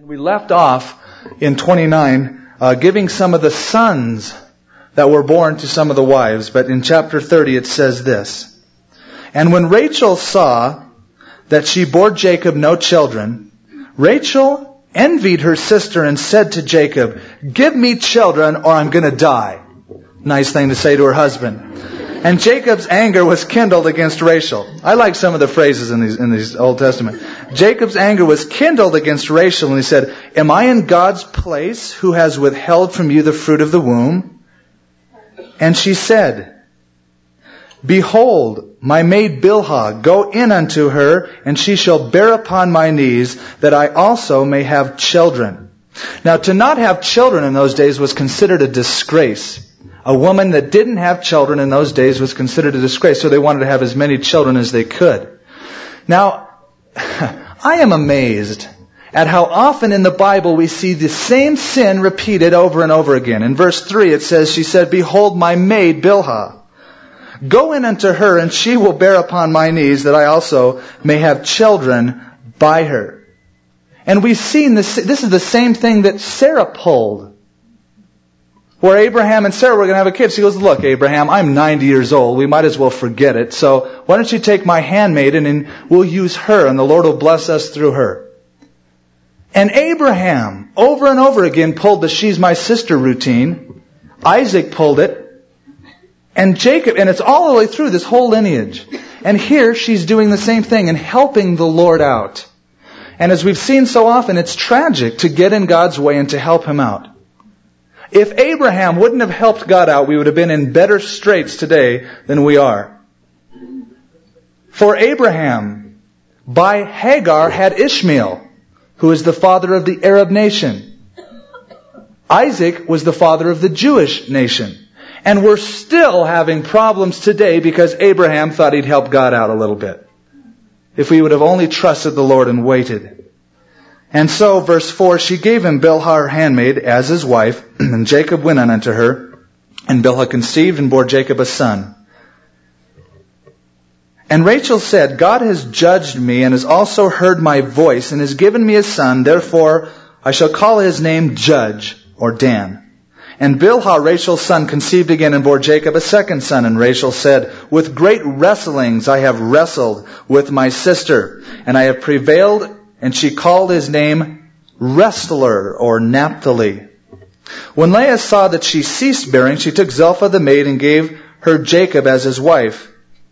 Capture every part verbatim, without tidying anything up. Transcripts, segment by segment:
We left off in twenty-nine, uh, giving some of the sons that were born to some of the wives. But in chapter thirty it says this. And when Rachel saw that she bore Jacob no children, Rachel envied her sister and said to Jacob, "Give me children or I'm going to die." Nice thing to say to her husband. And Jacob's anger was kindled against Rachel. I like some of the phrases in these in these Old Testament. Jacob's anger was kindled against Rachel, and he said, "Am I in God's place who has withheld from you the fruit of the womb?" And she said, "Behold, my maid Bilhah, go in unto her, and she shall bear upon my knees, that I also may have children." Now, to not have children in those days was considered a disgrace. A woman that didn't have children in those days was considered a disgrace, so they wanted to have as many children as they could. Now, I am amazed at how often in the Bible we see the same sin repeated over and over again. In verse three it says, she said, "Behold, my maid Bilhah. Go in unto her, and she will bear upon my knees, that I also may have children by her." And we've seen this, this is the same thing that Sarah pulled. Where Abraham and Sarah were going to have a kid. She goes, "Look, Abraham, I'm ninety years old. We might as well forget it. So why don't you take my handmaiden and we'll use her and the Lord will bless us through her." And Abraham, over and over again, pulled the "she's my sister" routine. Isaac pulled it. And Jacob, and it's all the way through this whole lineage. And here she's doing the same thing and helping the Lord out. And as we've seen so often, it's tragic to get in God's way and to help Him out. If Abraham wouldn't have helped God out, we would have been in better straits today than we are. For Abraham, by Hagar, had Ishmael, who is the father of the Arab nation. Isaac was the father of the Jewish nation. And we're still having problems today because Abraham thought he'd help God out a little bit. If we would have only trusted the Lord and waited. And so, verse four, she gave him Bilhah her handmaid as his wife, and Jacob went in unto her, and Bilhah conceived and bore Jacob a son. And Rachel said, "God has judged me and has also heard my voice and has given me a son, therefore I shall call his name Judge," or Dan. And Bilhah, Rachel's son, conceived again and bore Jacob a second son. And Rachel said, "With great wrestlings I have wrestled with my sister, and I have prevailed." And she called his name Wrestler, or Naphtali. When Leah saw that she ceased bearing, she took Zilpah the maid and gave her Jacob as his wife.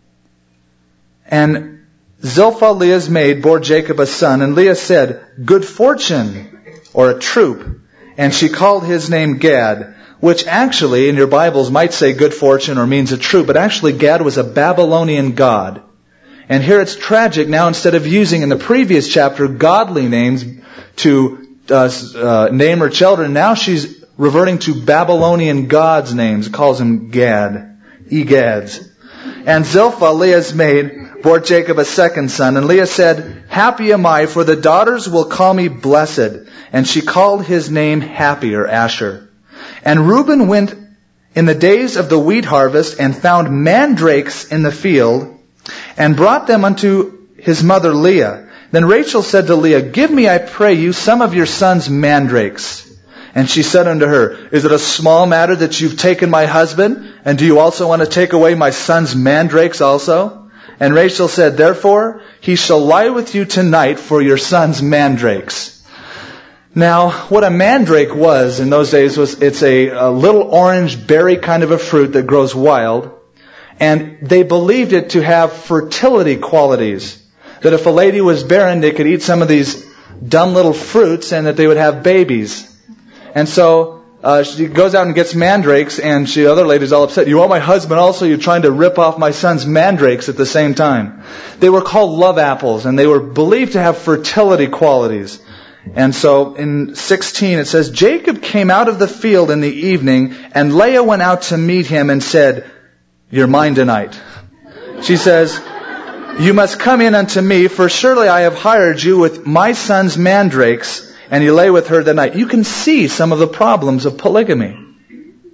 And Zilpah, Leah's maid, bore Jacob a son. And Leah said, "Good fortune," or a troop. And she called his name Gad, which actually in your Bibles might say good fortune or means a troop, but actually Gad was a Babylonian god. And here it's tragic. Now, instead of using in the previous chapter godly names to uh, uh, name her children, now she's reverting to Babylonian gods' names. It calls them Gad, Egads. And Zilpah, Leah's maid, bore Jacob a second son. And Leah said, "Happy am I, for the daughters will call me blessed." And she called his name Happy, or Asher. And Reuben went in the days of the wheat harvest and found mandrakes in the field, and brought them unto his mother Leah. Then Rachel said to Leah, "Give me, I pray you, some of your son's mandrakes." And she said unto her, "Is it a small matter that you've taken my husband? And do you also want to take away my son's mandrakes also?" And Rachel said, "Therefore he shall lie with you tonight for your son's mandrakes." Now, what a mandrake was in those days was it's a, a little orange berry kind of a fruit that grows wild. And they believed it to have fertility qualities. That if a lady was barren, they could eat some of these dumb little fruits and that they would have babies. And so uh, she goes out and gets mandrakes, and the other lady's all upset. "You want my husband also? You're trying to rip off my son's mandrakes at the same time." They were called love apples, and they were believed to have fertility qualities. And so in sixteen it says, "Jacob came out of the field in the evening, and Leah went out to meet him and said, 'You're mine tonight.' She says, 'You must come in unto me, for surely I have hired you with my son's mandrakes.' And he lay with her that night." You can see some of the problems of polygamy.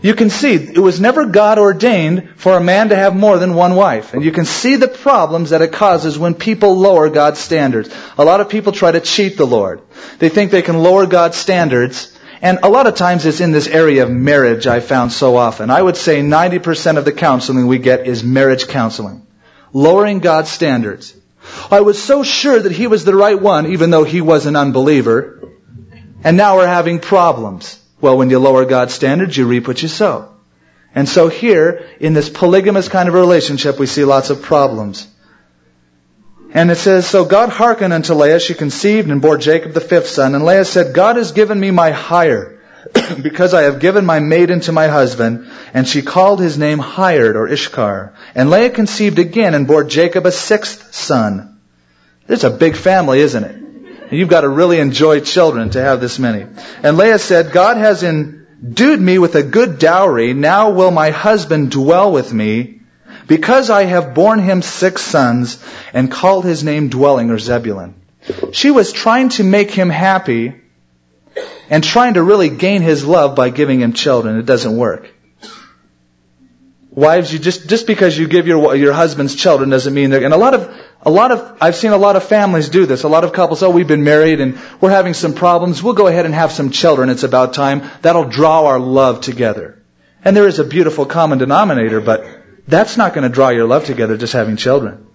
You can see, it was never God ordained for a man to have more than one wife. And you can see the problems that it causes when people lower God's standards. A lot of people try to cheat the Lord. They think they can lower God's standards. And a lot of times it's in this area of marriage I found so often. I would say ninety percent of the counseling we get is marriage counseling. Lowering God's standards. I was so sure that he was the right one, even though he was an unbeliever. And now we're having problems. Well, when you lower God's standards, you reap what you sow. And so here, in this polygamous kind of relationship, we see lots of problems. And it says, so God hearkened unto Leah, she conceived and bore Jacob the fifth son. And Leah said, God has given me my hire, because I have given my maiden to my husband. And she called his name Hired, or Ishkar. And Leah conceived again and bore Jacob a sixth son. This is a big family, isn't it? You've got to really enjoy children to have this many. And Leah said, God has endued me with a good dowry. Now will my husband dwell with me, because I have borne him six sons, and called his name Dwelling, or Zebulun. She was trying to make him happy and trying to really gain his love by giving him children. It doesn't work. Wives, you just just because you give your your husband's children doesn't mean they're. And a lot of a lot of I've seen a lot of families do this. A lot of couples, oh, we've been married and we're having some problems. We'll go ahead and have some children. It's about time. That'll draw our love together. And there is a beautiful common denominator, but that's not going to draw your love together. Just having children.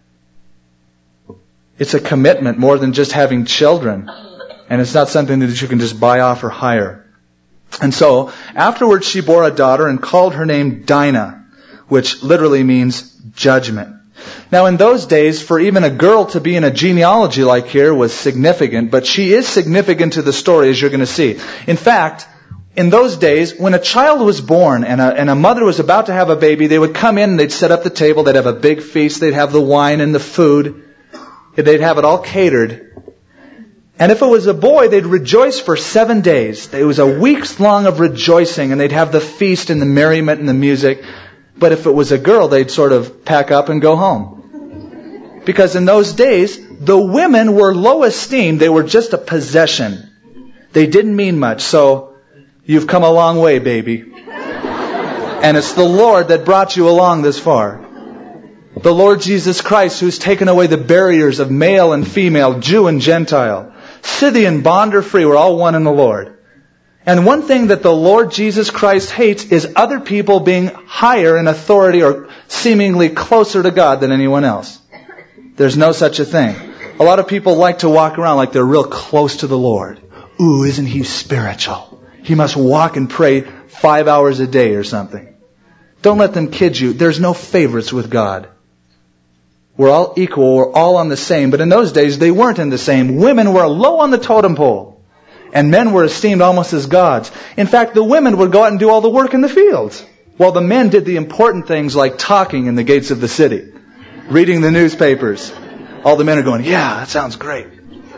It's a commitment more than just having children, and it's not something that you can just buy off or hire. And so, afterwards she bore a daughter and called her name Dinah, which literally means judgment. Now in those days, for even a girl to be in a genealogy like here was significant, but she is significant to the story, as you're going to see. In fact, in those days, when a child was born and a, and a mother was about to have a baby, they would come in and they'd set up the table, they'd have a big feast, they'd have the wine and the food, they'd have it all catered. And if it was a boy, they'd rejoice for seven days. It was a week's long of rejoicing, and they'd have the feast and the merriment and the music. But if it was a girl, they'd sort of pack up and go home. Because in those days, the women were low esteemed. They were just a possession. They didn't mean much. So, you've come a long way, baby. And it's the Lord that brought you along this far. The Lord Jesus Christ, who's taken away the barriers of male and female, Jew and Gentile. Scythian, bond or free, we're all one in the Lord. And one thing that the Lord Jesus Christ hates is other people being higher in authority or seemingly closer to God than anyone else. There's no such a thing. A lot of people like to walk around like they're real close to the Lord. Ooh, isn't he spiritual? He must walk and pray five hours a day or something. Don't let them kid you. There's no favorites with God. We're all equal, we're all on the same. But in those days, they weren't in the same. Women were low on the totem pole. And men were esteemed almost as gods. In fact, the women would go out and do all the work in the fields, while the men did the important things like talking in the gates of the city, reading the newspapers. All the men are going, yeah, that sounds great.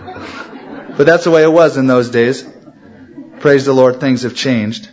But that's the way it was in those days. Praise the Lord, things have changed.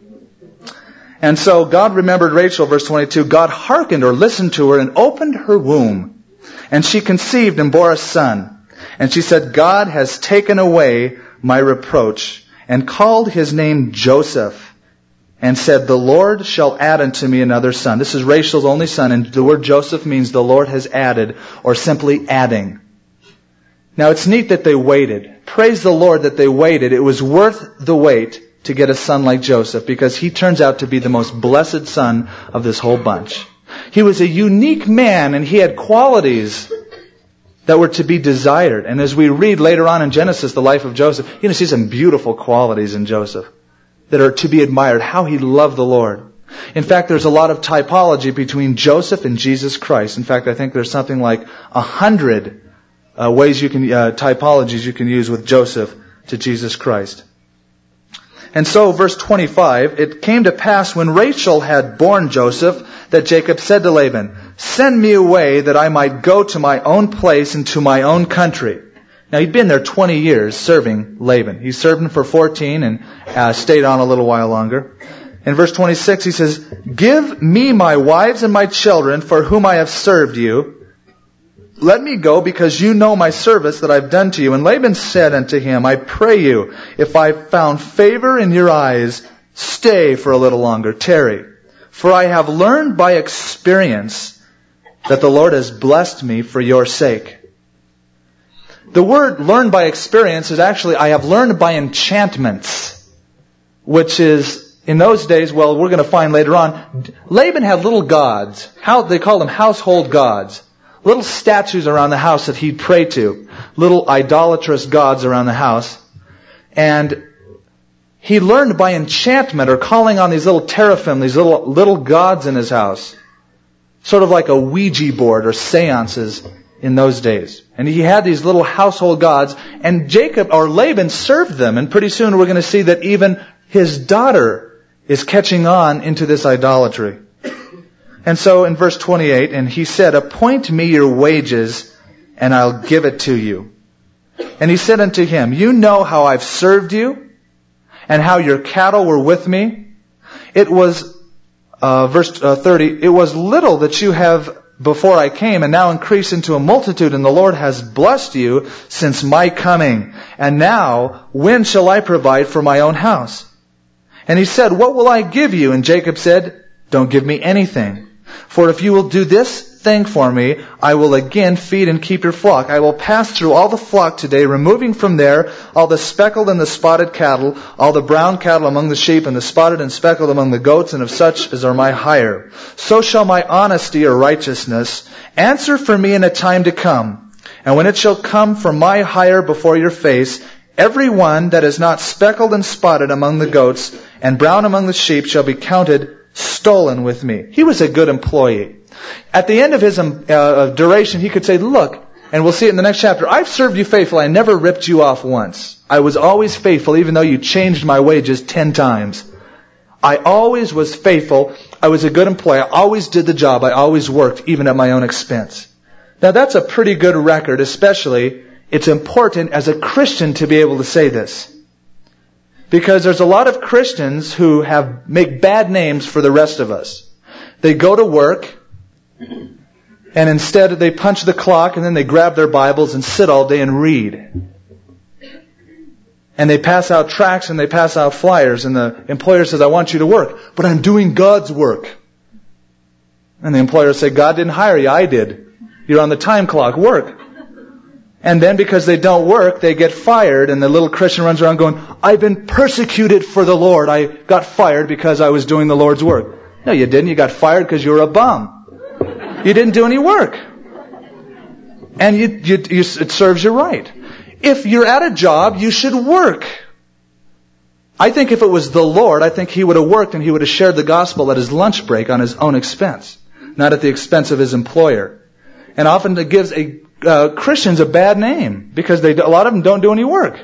And so God remembered Rachel, verse twenty-two. God hearkened or listened to her and opened her womb. And she conceived and bore a son. And she said, God has taken away my reproach, and called his name Joseph, and said, the Lord shall add unto me another son. This is Rachel's only son, and the word Joseph means the Lord has added, or simply adding. Now it's neat that they waited. Praise the Lord that they waited. It was worth the wait to get a son like Joseph, because he turns out to be the most blessed son of this whole bunch. He was a unique man, and he had qualities that were to be desired. And as we read later on in Genesis, the life of Joseph, you're going to see some beautiful qualities in Joseph that are to be admired, how he loved the Lord. In fact, there's a lot of typology between Joseph and Jesus Christ. In fact, I think there's something like a hundred uh, ways you can, uh, typologies you can use with Joseph to Jesus Christ. And so, verse twenty-five, it came to pass when Rachel had borne Joseph that Jacob said to Laban, send me away that I might go to my own place and to my own country. Now, he'd been there twenty years serving Laban. He served him for fourteen and uh, stayed on a little while longer. In verse twenty-six, he says, give me my wives and my children for whom I have served you. Let me go, because you know my service that I've done to you. And Laban said unto him, I pray you, if I found favor in your eyes, Stay for a little longer, tarry. For I have learned by experience that the Lord has blessed me for your sake. The word learned by experience is actually, I have learned by enchantments, which is, in those days, well, we're going to find later on, Laban had little gods. How they called them household gods. Little statues around the house that he'd pray to. Little idolatrous gods around the house. And he learned by enchantment, or calling on these little teraphim, these little little gods in his house. Sort of like a Ouija board or seances in those days. And he had these little household gods, and Jacob, or Laban, served them. And pretty soon we're going to see that even his daughter is catching on into this idolatry. And so in verse twenty-eight, and he said, appoint me your wages, and I'll give it to you. And he said unto him, you know how I've served you, and how your cattle were with me. It was, uh, verse uh, thirty, it was little that you have before I came, and now increase into a multitude, and the Lord has blessed you since my coming. And now, when shall I provide for my own house? And he said, what will I give you? And Jacob said, don't give me anything. For if you will do this thing for me, I will again feed and keep your flock. I will pass through all the flock today, removing from there all the speckled and the spotted cattle, all the brown cattle among the sheep, and the spotted and speckled among the goats, and of such as are my hire. So shall my honesty or righteousness answer for me in a time to come. And when it shall come from my hire before your face, every one that is not speckled and spotted among the goats, and brown among the sheep, shall be counted stolen with me. He was a good employee. At the end of his uh, duration, he could say, look, and we'll see it in the next chapter, I've served you faithfully. I never ripped you off once. I was always faithful, even though you changed my wages ten times. I always was faithful. I was a good employee. I always did the job. I always worked, even at my own expense. Now that's a pretty good record, especially it's important as a Christian to be able to say this. Because there's a lot of Christians who have make bad names for the rest of us. They go to work, and instead they punch the clock, and then they grab their Bibles and sit all day and read. And they pass out tracts and they pass out flyers, and the employer says, I want you to work, but I'm doing God's work. And the employer says, God didn't hire you, I did. You're on the time clock, work. And then because they don't work, they get fired, and the little Christian runs around going, I've been persecuted for the Lord. I got fired because I was doing the Lord's work. No, you didn't. You got fired because you were a bum. You didn't do any work. And you, you, you, it serves you right. If you're at a job, you should work. I think if it was the Lord, I think He would have worked and He would have shared the gospel at His lunch break on His own expense, not at the expense of His employer. And often it gives a Uh, Christians a bad name because they, a lot of them don't do any work.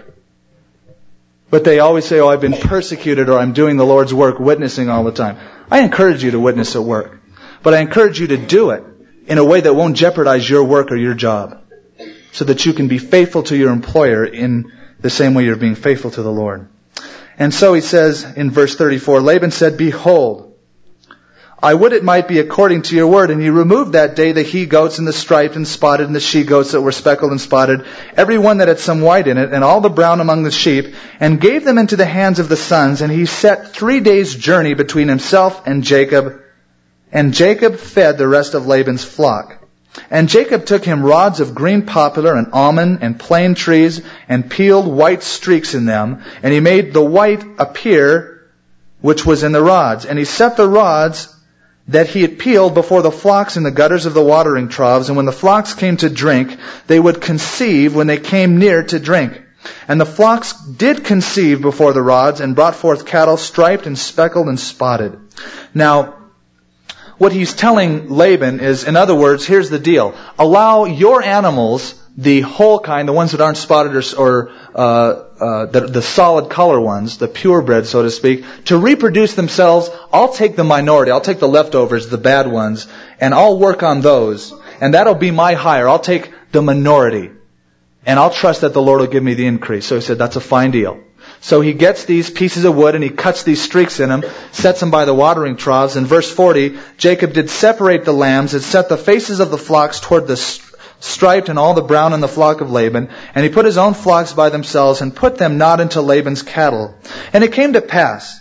But they always say, oh, I've been persecuted, or I'm doing the Lord's work, witnessing all the time. I encourage you to witness at work. But I encourage you to do it in a way that won't jeopardize your work or your job, so that you can be faithful to your employer in the same way you're being faithful to the Lord. And so he says in verse thirty-four, Laban said, behold, I would it might be according to your word. And he removed that day the he-goats and the striped and spotted and the she-goats that were speckled and spotted, every one that had some white in it, and all the brown among the sheep, and gave them into the hands of the sons. And he set three days' journey between himself and Jacob. And Jacob fed the rest of Laban's flock. And Jacob took him rods of green poplar and almond and plane trees, and peeled white streaks in them. And he made the white appear which was in the rods. And he set the rods that he had peeled before the flocks in the gutters of the watering troughs, and when the flocks came to drink, they would conceive when they came near to drink. And the flocks did conceive before the rods, and brought forth cattle striped and speckled and spotted. Now, what he's telling Laban is, in other words, here's the deal. Allow your animals, the whole kind, the ones that aren't spotted or, or uh, uh, the, the solid color ones, the purebred, so to speak, to reproduce themselves. I'll take the minority. I'll take the leftovers, the bad ones, and I'll work on those. And that'll be my hire. I'll take the minority. And I'll trust that the Lord will give me the increase. So he said, that's a fine deal. So he gets these pieces of wood and he cuts these streaks in them, sets them by the watering troughs. In verse forty, Jacob did separate the lambs and set the faces of the flocks toward the striped and all the brown in the flock of Laban. And he put his own flocks by themselves and put them not into Laban's cattle. And it came to pass,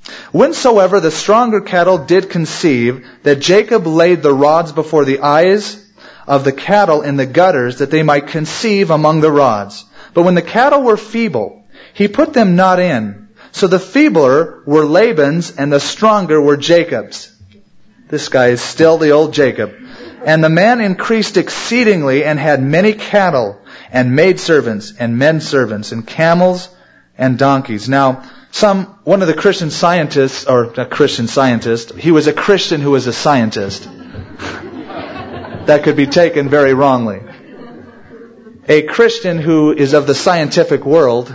Whensoever the stronger cattle did conceive, that Jacob laid the rods before the eyes of the cattle in the gutters, that they might conceive among the rods. But when the cattle were feeble, he put them not in. So the feebler were Laban's, and the stronger were Jacob's. This guy is still the old Jacob. And the man increased exceedingly, and had many cattle, and maidservants, and men servants, and camels, and donkeys. Now, some, one of the Christian scientists, or a Christian scientist, he was a Christian who was a scientist. That could be taken very wrongly. A Christian who is of the scientific world,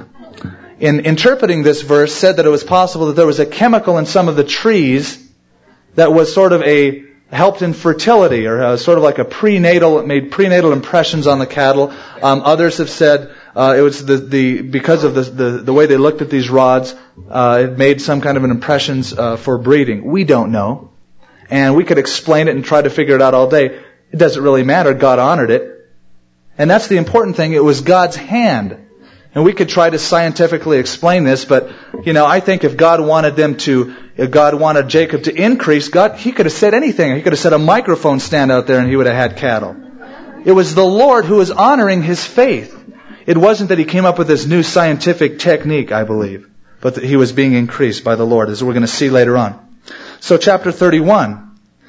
in interpreting this verse, said that it was possible that there was a chemical in some of the trees that was sort of a, helped in fertility, or uh, sort of like a prenatal, it made prenatal impressions on the cattle. Um, others have said uh, it was the, the because of the, the, the way they looked at these rods, uh, it made some kind of an impressions uh, for breeding. We don't know. And we could explain it and try to figure it out all day. It doesn't really matter. God honored it. And that's the important thing. It was God's hand. And we could try to scientifically explain this, but, you know, I think if God wanted them to, if God wanted Jacob to increase, God, He could have said anything. He could have said a microphone stand out there and he would have had cattle. It was the Lord who was honoring his faith. It wasn't that he came up with this new scientific technique, I believe, but that he was being increased by the Lord, as we're going to see later on. So chapter thirty-one.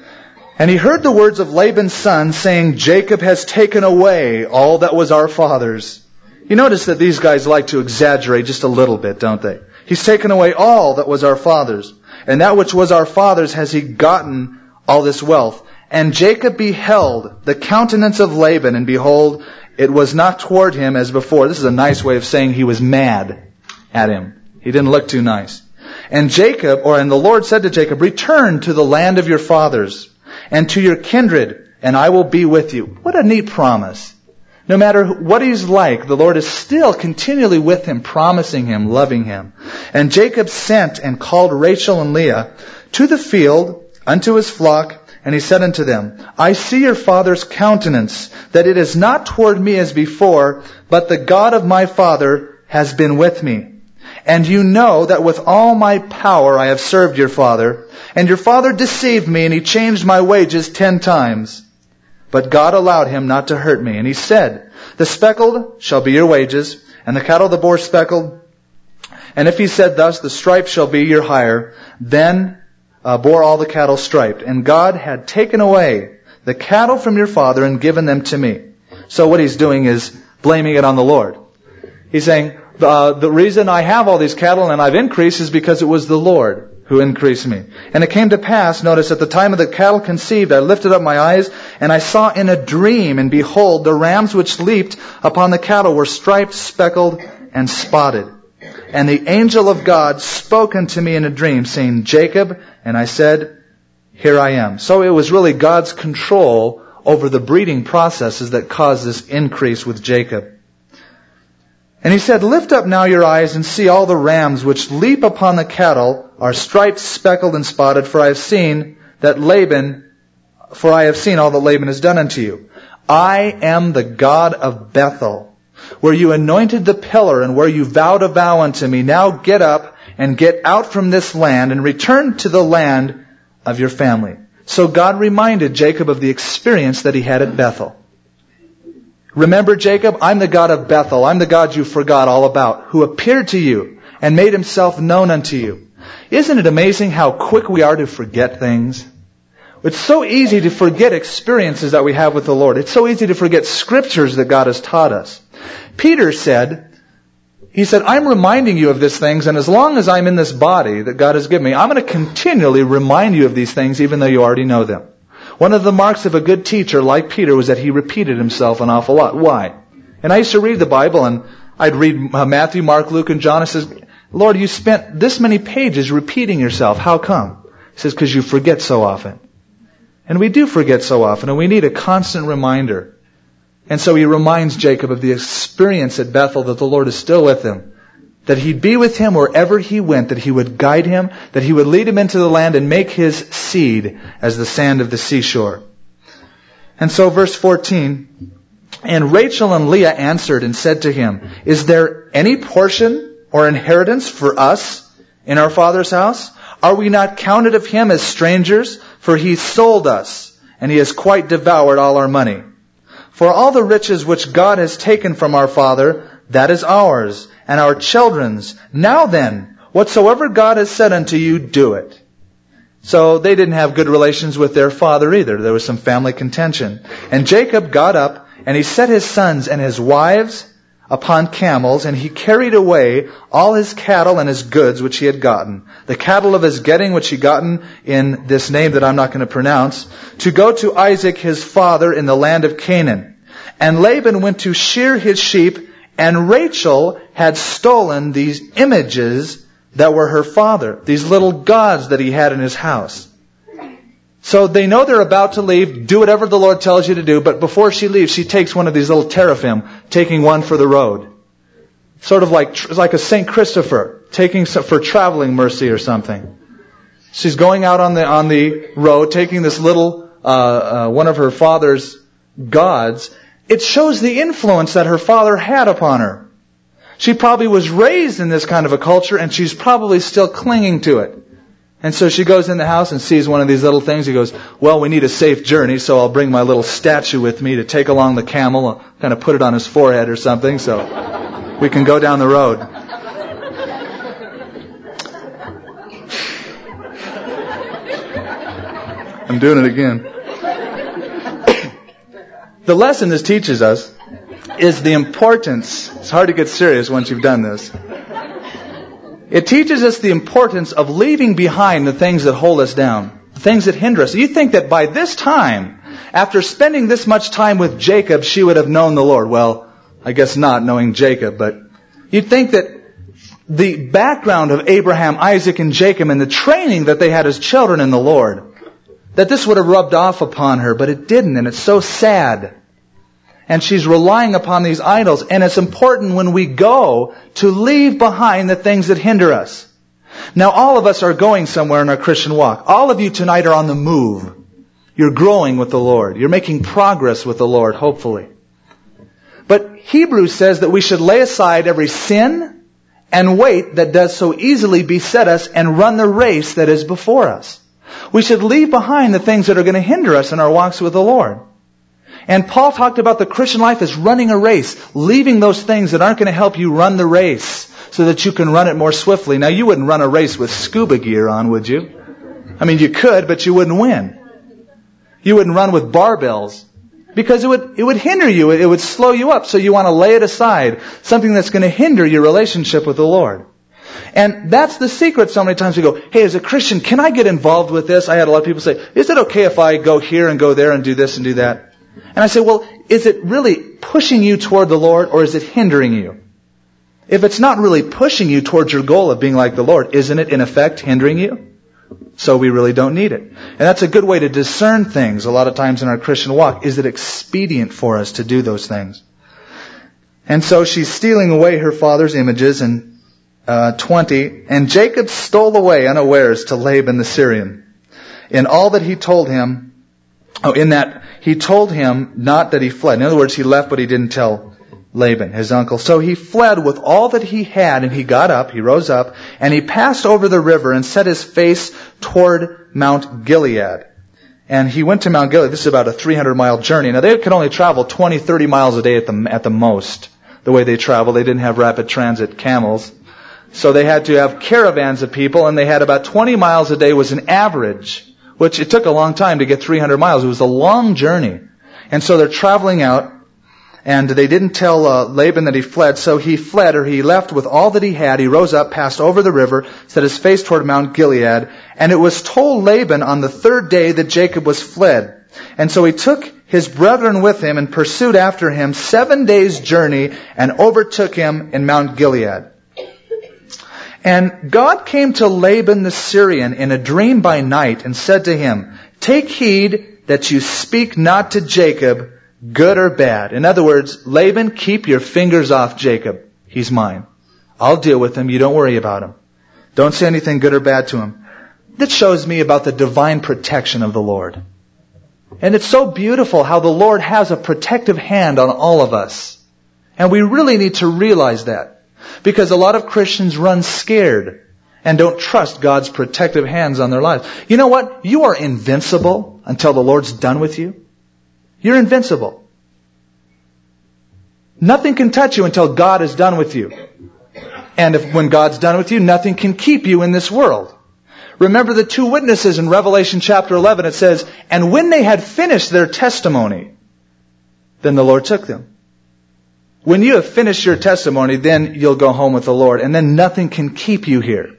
And he heard the words of Laban's son, saying, Jacob has taken away all that was our father's. You notice that these guys like to exaggerate just a little bit, don't they? He's taken away all that was our father's. And that which was our father's has he gotten all this wealth. And Jacob beheld the countenance of Laban, and behold, it was not toward him as before. This is a nice way of saying he was mad at him. He didn't look too nice. And Jacob, or and the Lord said to Jacob, return to the land of your fathers, and to your kindred, and I will be with you. What a neat promise. No matter what he's like, the Lord is still continually with him, promising him, loving him. And Jacob sent and called Rachel and Leah to the field unto his flock, and he said unto them, I see your father's countenance, that it is not toward me as before, but the God of my father has been with me. And you know that with all my power I have served your father, and your father deceived me, and he changed my wages ten times. But God allowed him not to hurt me. And he said, the speckled shall be your wages, and the cattle the bore speckled. And if he said thus, the striped shall be your hire, then uh, bore all the cattle striped. And God had taken away the cattle from your father and given them to me. So what he's doing is blaming it on the Lord. He's saying, uh, the reason I have all these cattle and I've increased is because it was the Lord who increased me. And it came to pass, notice, at the time of the cattle conceived, I lifted up my eyes, and I saw in a dream, and behold, the rams which leaped upon the cattle were striped, speckled, and spotted. And the angel of God spoke unto me in a dream, saying, Jacob, and I said, here I am. So it was really God's control over the breeding processes that caused this increase with Jacob. And he said, lift up now your eyes and see all the rams which leap upon the cattle are striped, speckled, and spotted, for I have seen that Laban, for I have seen all that Laban has done unto you. I am the God of Bethel, where you anointed the pillar and where you vowed a vow unto me. Now get up and get out from this land and return to the land of your family. So God reminded Jacob of the experience that he had at Bethel. Remember, Jacob, I'm the God of Bethel. I'm the God you forgot all about, who appeared to you and made himself known unto you. Isn't it amazing how quick we are to forget things? It's so easy to forget experiences that we have with the Lord. It's so easy to forget scriptures that God has taught us. Peter said, he said, I'm reminding you of these things, and as long as I'm in this body that God has given me, I'm going to continually remind you of these things, even though you already know them. One of the marks of a good teacher, like Peter, was that he repeated himself an awful lot. Why? And I used to read the Bible, and I'd read Matthew, Mark, Luke, and John. It says, Lord, you spent this many pages repeating yourself. How come? He says, because you forget so often. And we do forget so often, and we need a constant reminder. And so he reminds Jacob of the experience at Bethel, that the Lord is still with him, that he'd be with him wherever he went, that he would guide him, that he would lead him into the land and make his seed as the sand of the seashore. And so verse fourteen, and Rachel and Leah answered and said to him, is there any portion or inheritance for us in our father's house? Are we not counted of him as strangers? For he sold us, and he has quite devoured all our money. For all the riches which God has taken from our father, that is ours, and our children's. Now then, whatsoever God has said unto you, do it. So they didn't have good relations with their father either. There was some family contention. And Jacob got up, and he set his sons and his wives upon camels, and he carried away all his cattle and his goods which he had gotten. The cattle of his getting which he gotten in this name that I'm not going to pronounce, to go to Isaac his father in the land of Canaan. And Laban went to shear his sheep, and Rachel had stolen these images that were her father, these little gods that he had in his house. So they know they're about to leave, do whatever the Lord tells you to do, but before she leaves, she takes one of these little teraphim, taking one for the road. Sort of like like a Saint Christopher, taking some, for traveling mercy or something. She's going out on the on the road, taking this little, uh, uh, one of her father's gods. It shows the influence that her father had upon her. She probably was raised in this kind of a culture, and she's probably still clinging to it. And so she goes in the house and sees one of these little things. He goes, well, we need a safe journey, so I'll bring my little statue with me to take along the camel. I'll kind of put it on his forehead or something so we can go down the road. I'm doing it again. The lesson this teaches us is the importance. It's hard to get serious once you've done this. It teaches us the importance of leaving behind the things that hold us down, the things that hinder us. You think that by this time, after spending this much time with Jacob, she would have known the Lord. Well, I guess not, knowing Jacob, but you'd think that the background of Abraham, Isaac, and Jacob and the training that they had as children in the Lord, that this would have rubbed off upon her, but it didn't, and it's so sad. And she's relying upon these idols. And it's important when we go to leave behind the things that hinder us. Now, all of us are going somewhere in our Christian walk. All of you tonight are on the move. You're growing with the Lord. You're making progress with the Lord, hopefully. But Hebrews says that we should lay aside every sin and weight that does so easily beset us and run the race that is before us. We should leave behind the things that are going to hinder us in our walks with the Lord. And Paul talked about the Christian life as running a race, leaving those things that aren't going to help you run the race so that you can run it more swiftly. Now, you wouldn't run a race with scuba gear on, would you? I mean, you could, but you wouldn't win. You wouldn't run with barbells because it would, it would hinder you. It would slow you up. So you want to lay it aside, something that's going to hinder your relationship with the Lord. And that's the secret. So many times we go, hey, as a Christian, can I get involved with this? I had a lot of people say, is it okay if I go here and go there and do this and do that? And I say, well, is it really pushing you toward the Lord, or is it hindering you? If it's not really pushing you towards your goal of being like the Lord, isn't it in effect hindering you? So we really don't need it. And that's a good way to discern things a lot of times in our Christian walk. Is it expedient for us to do those things? And so she's stealing away her father's images in uh, twenty. And Jacob stole away unawares to Laban the Syrian. In all that he told him, oh, in that he told him not that he fled. In other words, he left, but he didn't tell Laban, his uncle. So he fled with all that he had, and he got up, he rose up, and he passed over the river and set his face toward Mount Gilead. And he went to Mount Gilead. This is about a three hundred mile journey. Now, they could only travel twenty, thirty miles a day at the, at the most, the way they traveled. They didn't have rapid transit camels. So they had to have caravans of people, and they had about twenty miles a day was an average, which it took a long time to get three hundred miles. It was a long journey. And so they're traveling out, and they didn't tell uh, Laban that he fled, so he fled, or he left with all that he had. He rose up, passed over the river, set his face toward Mount Gilead, and it was told Laban on the third day that Jacob was fled. And so he took his brethren with him and pursued after him seven days' journey and overtook him in Mount Gilead. And God came to Laban the Syrian in a dream by night and said to him, "Take heed that you speak not to Jacob, good or bad." In other words, Laban, keep your fingers off Jacob. He's mine. I'll deal with him. You don't worry about him. Don't say anything good or bad to him. That shows me about the divine protection of the Lord. And it's so beautiful how the Lord has a protective hand on all of us. And we really need to realize that. Because a lot of Christians run scared. and don't trust God's protective hands on their lives. You know what? You are invincible until the Lord's done with you. You're invincible. Nothing can touch you until God is done with you. And if when God's done with you, nothing can keep you in this world. Remember the two witnesses in Revelation chapter eleven. It says, and when they had finished their testimony, then the Lord took them. When you have finished your testimony, then you'll go home with the Lord. And then nothing can keep you here.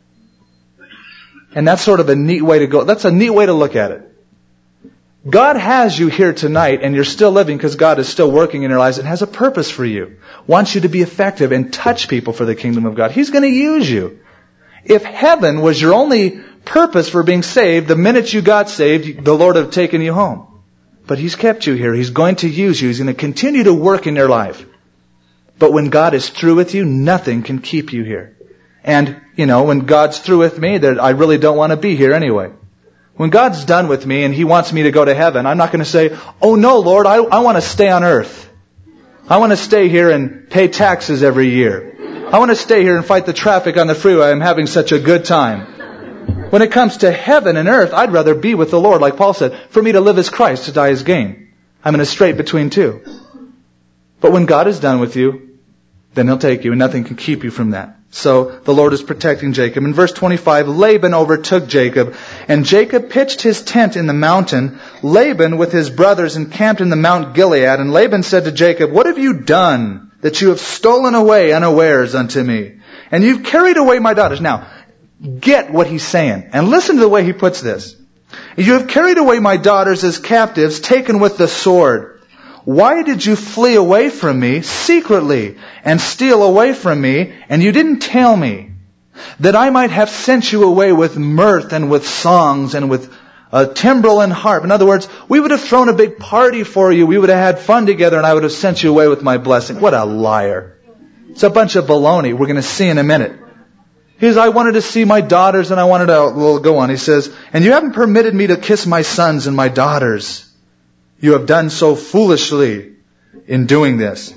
And that's sort of a neat way to go. That's a neat way to look at it. God has you here tonight, and you're still living because God is still working in your lives and has a purpose for you. Wants you to be effective and touch people for the kingdom of God. He's going to use you. If heaven was your only purpose for being saved, the minute you got saved, the Lord would have taken you home. But He's kept you here. He's going to use you. He's going to continue to work in your life. But when God is through with you, nothing can keep you here. And, you know, when God's through with me, that I really don't want to be here anyway. When God's done with me and He wants me to go to heaven, I'm not going to say, oh no, Lord, I, I want to stay on earth. I want to stay here and pay taxes every year. I want to stay here and fight the traffic on the freeway. I'm having such a good time. When it comes to heaven and earth, I'd rather be with the Lord, like Paul said. For me to live is Christ, to die is gain. I'm in a strait between two. But when God is done with you, then He'll take you, and nothing can keep you from that. So the Lord is protecting Jacob. In verse twenty-five, Laban overtook Jacob, and Jacob pitched his tent in the mountain. Laban with his brothers encamped in the Mount Gilead, and Laban said to Jacob, what have you done that you have stolen away unawares unto me? And you've carried away my daughters. Now, get what he's saying, and listen to the way he puts this. You have carried away my daughters as captives, taken with the sword. Why did you flee away from me secretly and steal away from me, and you didn't tell me, that I might have sent you away with mirth and with songs and with a timbrel and harp? In other words, we would have thrown a big party for you. We would have had fun together, and I would have sent you away with my blessing. What a liar. It's a bunch of baloney. We're going to see in a minute. He says, I wanted to see my daughters, and I wanted to, we'll go on. He says, and you haven't permitted me to kiss my sons and my daughters. You have done so foolishly in doing this.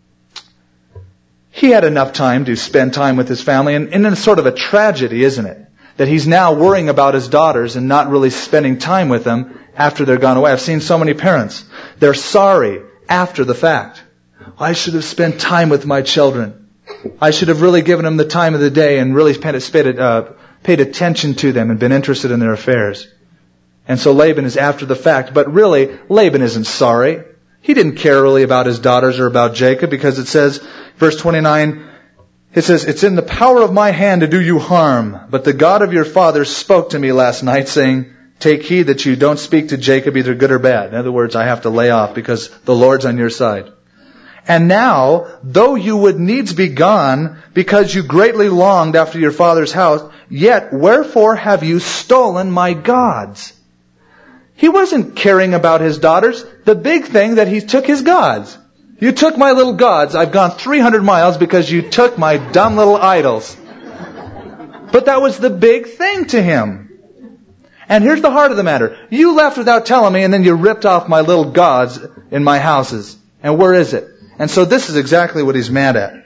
He had enough time to spend time with his family, and, and it's sort of a tragedy, isn't it? That he's now worrying about his daughters and not really spending time with them after they're gone away. I've seen so many parents. They're sorry after the fact. I should have spent time with my children. I should have really given them the time of the day and really paid, uh, paid attention to them and been interested in their affairs. And so Laban is after the fact. But really, Laban isn't sorry. He didn't care really about his daughters or about Jacob, because it says, verse twenty-nine, it says, it's in the power of my hand to do you harm. But the God of your fathers spoke to me last night, saying, take heed that you don't speak to Jacob either good or bad. In other words, I have to lay off because the Lord's on your side. And now, though you would needs be gone, because you greatly longed after your father's house, yet wherefore have you stolen my gods? He wasn't caring about his daughters. The big thing that he took his gods. You took my little gods. I've gone three hundred miles because you took my dumb little idols. But that was the big thing to him. And here's the heart of the matter. You left without telling me, and then you ripped off my little gods in my houses. And where is it? And so this is exactly what he's mad at.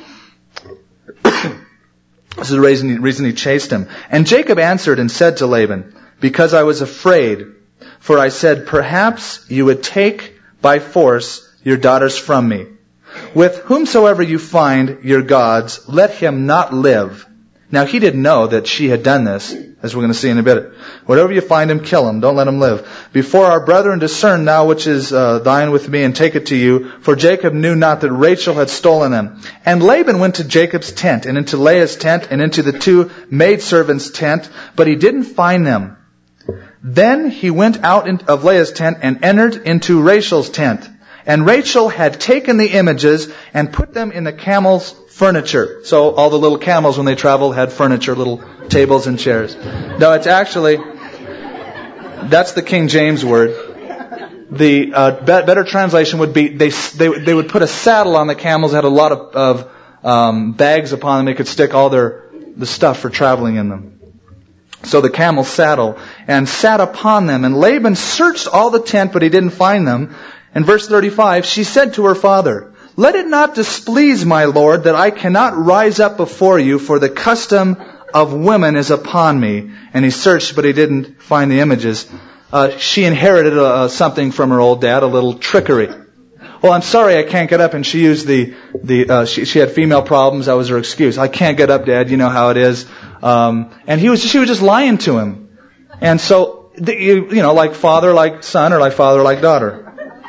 This is the reason, reason he chased him. And Jacob answered and said to Laban, because I was afraid, for I said, perhaps you would take by force your daughters from me. With whomsoever you find your gods, let him not live. Now he didn't know that she had done this, as we're going to see in a bit. Whatever you find him, kill him. Don't let him live. Before our brethren discern now which is uh, thine with me, and take it to you. For Jacob knew not that Rachel had stolen them. And Laban went to Jacob's tent, and into Leah's tent, and into the two maidservants' tent, but he didn't find them. Then he went out of Leah's tent and entered into Rachel's tent. And Rachel had taken the images and put them in the camel's furniture. So all the little camels, when they traveled, had furniture, little tables and chairs. No, it's actually, that's the King James word. The uh, be- better translation would be, they, they they would put a saddle on the camels that had a lot of, of um, bags upon them. They could stick all their the stuff for traveling in them. So the camel saddle, and sat upon them. And Laban searched all the tent, but he didn't find them. In verse thirty-five, she said to her father, let it not displease my lord that I cannot rise up before you for the custom of women is upon me. And he searched, but he didn't find the images. Uh, she inherited uh, something from her old dad, a little trickery. Well, I'm sorry I can't get up, and she used the, the uh, she, she had female problems, that was her excuse. I can't get up, Dad, you know how it is. Um, and he was, she was just lying to him. And so, the, you, you know, like father, like son, or like father, like daughter.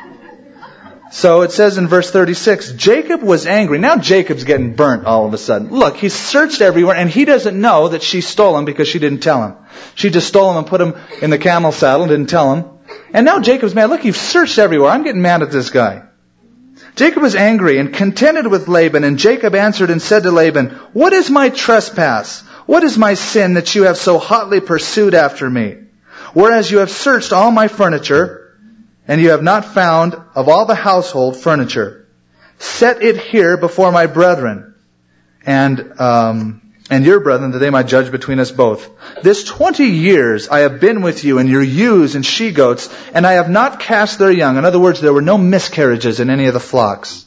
So it says in verse thirty-six, Jacob was angry. Now Jacob's getting burnt all of a sudden. Look, he's searched everywhere, and he doesn't know that she stole him because she didn't tell him. She just stole him and put him in the camel saddle and didn't tell him. And now Jacob's mad. Look, you've searched everywhere. I'm getting mad at this guy. Jacob was angry and contended with Laban, and Jacob answered and said to Laban, what is my trespass? What is my sin that you have so hotly pursued after me? Whereas you have searched all my furniture, and you have not found of all the household furniture. Set it here before my brethren, and um, and your brethren, that they might judge between us both. This twenty years I have been with you, and your ewes and she-goats, and I have not cast their young. In other words, there were no miscarriages in any of the flocks.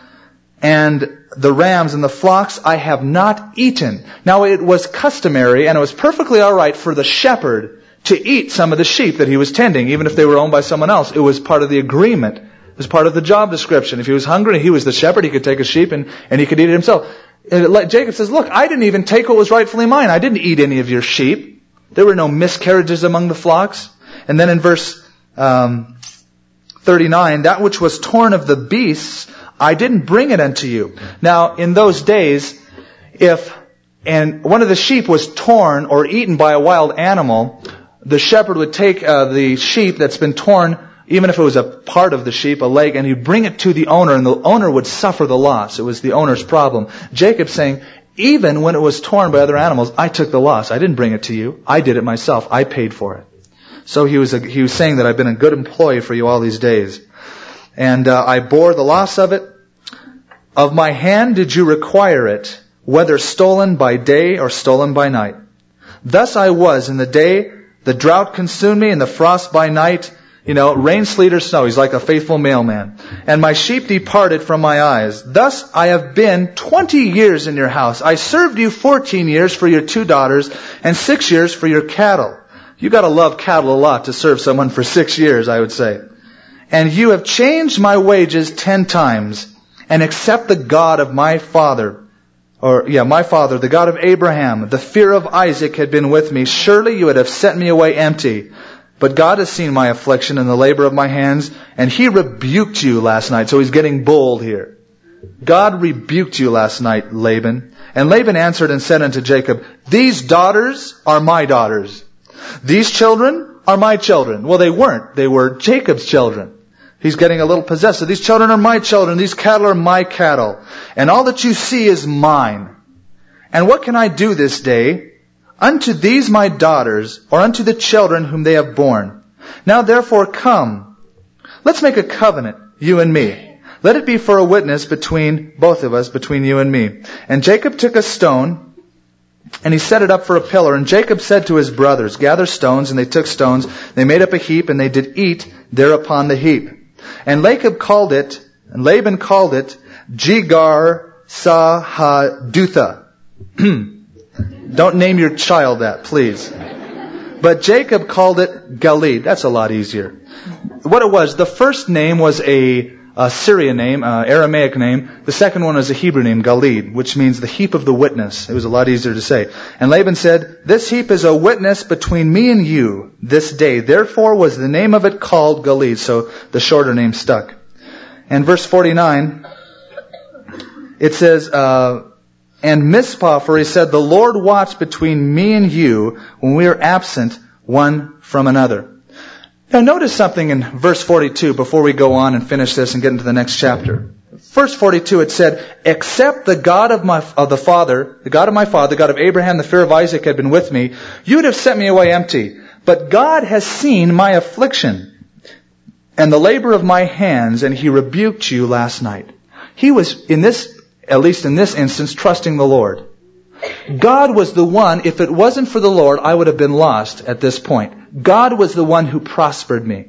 And the rams and the flocks I have not eaten. Now it was customary, and it was perfectly all right for the shepherd to eat some of the sheep that he was tending, even if they were owned by someone else. It was part of the agreement. It was part of the job description. If he was hungry, he was the shepherd, he could take a sheep and, and he could eat it himself. And Jacob says, look, I didn't even take what was rightfully mine. I didn't eat any of your sheep. There were no miscarriages among the flocks. And then in verse um, thirty-nine, that which was torn of the beasts, I didn't bring it unto you. Now, in those days, if and one of the sheep was torn or eaten by a wild animal, the shepherd would take uh, the sheep that's been torn, even if it was a part of the sheep, a leg, and he'd bring it to the owner, and the owner would suffer the loss. It was the owner's problem. Jacob's saying, even when it was torn by other animals, I took the loss. I didn't bring it to you. I did it myself. I paid for it. So he was a, he was saying that I've been a good employee for you all these days. And uh, I bore the loss of it. Of my hand did you require it, whether stolen by day or stolen by night. Thus I was in the day. The drought consumed me, and the frost by night, you know, rain, sleet, or snow. He's like a faithful mailman. And my sheep departed from my eyes. Thus I have been twenty years in your house. I served you fourteen years for your two daughters, and six years for your cattle. You gotta love cattle a lot to serve someone for six years, I would say. And you have changed my wages ten times, and except the God of my father, Or, yeah, my father, the God of Abraham, the fear of Isaac had been with me. Surely you would have sent me away empty. But God has seen my affliction and the labor of my hands, and He rebuked you last night. So he's getting bold here. God rebuked you last night, Laban. And Laban answered and said unto Jacob, these daughters are my daughters. These children are my children. Well, they weren't. They were Jacob's children. He's getting a little possessive. These children are my children. These cattle are my cattle. And all that you see is mine. And what can I do this day unto these my daughters, or unto the children whom they have borne? Now therefore come, let's make a covenant, you and me. Let it be for a witness between both of us, between you and me. And Jacob took a stone, and he set it up for a pillar. And Jacob said to his brothers, gather stones. And they took stones. They made up a heap, and they did eat there upon the heap. And Laban called it, and Laban called it, Jegar Sahadutha. Don't name your child that, please. But Jacob called it Galeed. That's a lot easier. What it was, the first name was a, a Syrian name, uh, Aramaic name. The second one was a Hebrew name, Galeed, which means the heap of the witness. It was a lot easier to say. And Laban said, this heap is a witness between me and you this day. Therefore was the name of it called Galeed. So the shorter name stuck. And verse forty-nine, it says, uh, and Mizpah, for he said, the Lord watched between me and you when we are absent one from another. Now notice something in verse forty-two before we go on and finish this and get into the next chapter. Verse forty-two, it said, except the God of my of the Father, the God of my father, the God of Abraham, the fear of Isaac had been with me, you would have sent me away empty. But God has seen my affliction and the labor of my hands, and He rebuked you last night. He was, in this, at least in this instance, trusting the Lord. God was the one, if it wasn't for the Lord, I would have been lost at this point. God was the one who prospered me.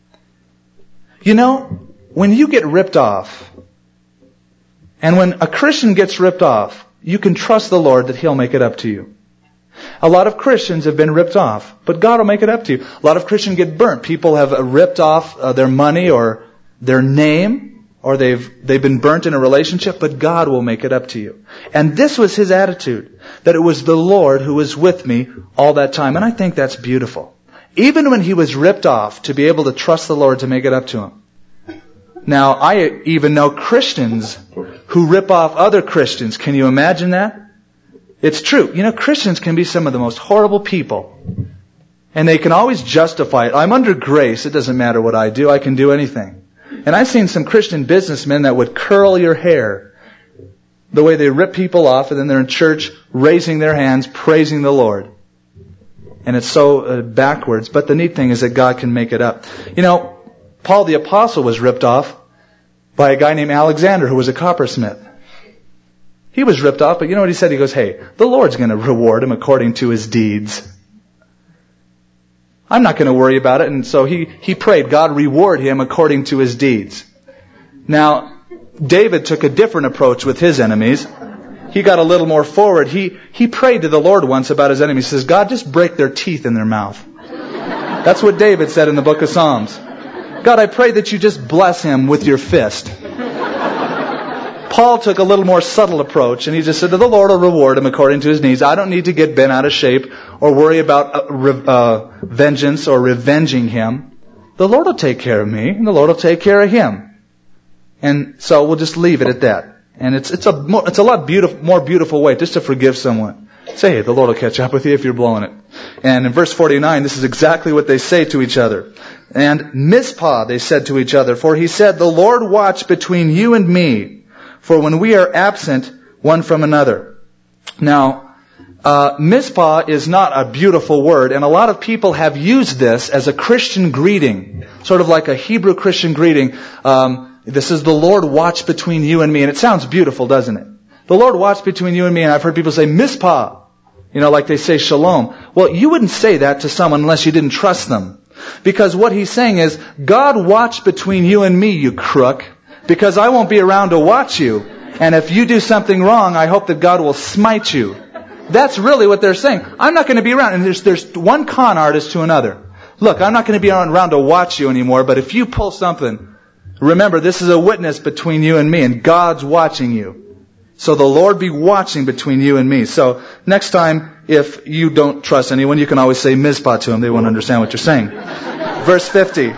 You know, when you get ripped off, and when a Christian gets ripped off, you can trust the Lord that He'll make it up to you. A lot of Christians have been ripped off, but God will make it up to you. A lot of Christians get burnt. People have ripped off uh, their money or their name, or they've they've been burnt in a relationship, but God will make it up to you. And this was his attitude, that it was the Lord who was with me all that time. And I think that's beautiful. Even when he was ripped off, to be able to trust the Lord to make it up to him. Now, I even know Christians who rip off other Christians. Can you imagine that? It's true. You know, Christians can be some of the most horrible people. And they can always justify it. I'm under grace. It doesn't matter what I do. I can do anything. And I've seen some Christian businessmen that would curl your hair the way they rip people off, and then they're in church raising their hands, praising the Lord. And it's so uh, backwards. But the neat thing is that God can make it up. You know, Paul the Apostle was ripped off by a guy named Alexander who was a coppersmith. He was ripped off, but you know what he said? He goes, hey, the Lord's going to reward him according to his deeds. I'm not going to worry about it. And so he, he prayed, God reward him according to his deeds. Now, David took a different approach with his enemies. He got a little more forward. He, he prayed to the Lord once about his enemies. He says, God, just break their teeth in their mouth. That's what David said in the book of Psalms. God, I pray that you just bless him with your fist. Paul took a little more subtle approach, and he just said, the Lord will reward him according to his needs. I don't need to get bent out of shape or worry about uh, re- uh, vengeance or revenging him. The Lord will take care of me, and the Lord will take care of him. And so we'll just leave it at that. And it's it's a more, it's a lot beautiful, more beautiful way just to forgive someone. Say, hey, the Lord will catch up with you if you're blowing it. And in verse forty-nine, this is exactly what they say to each other. And Mizpah, they said to each other, for he said, the Lord watch between you and me, for when we are absent one from another. Now, uh, Mizpah is not a beautiful word, and a lot of people have used this as a Christian greeting, sort of like a Hebrew Christian greeting. Um, this is the Lord watch between you and me, and it sounds beautiful, doesn't it? The Lord watch between you and me, and I've heard people say Mizpah, you know, like they say shalom. Well, you wouldn't say that to someone unless you didn't trust them. Because what he's saying is, God watch between you and me, you crook. Because I won't be around to watch you. And if you do something wrong, I hope that God will smite you. That's really what they're saying. I'm not going to be around. And there's, there's one con artist to another. Look, I'm not going to be around to watch you anymore, but if you pull something, remember, this is a witness between you and me, and God's watching you. So the Lord be watching between you and me. So next time, if you don't trust anyone, you can always say Mizpah to them. They won't understand what you're saying. Verse fifty.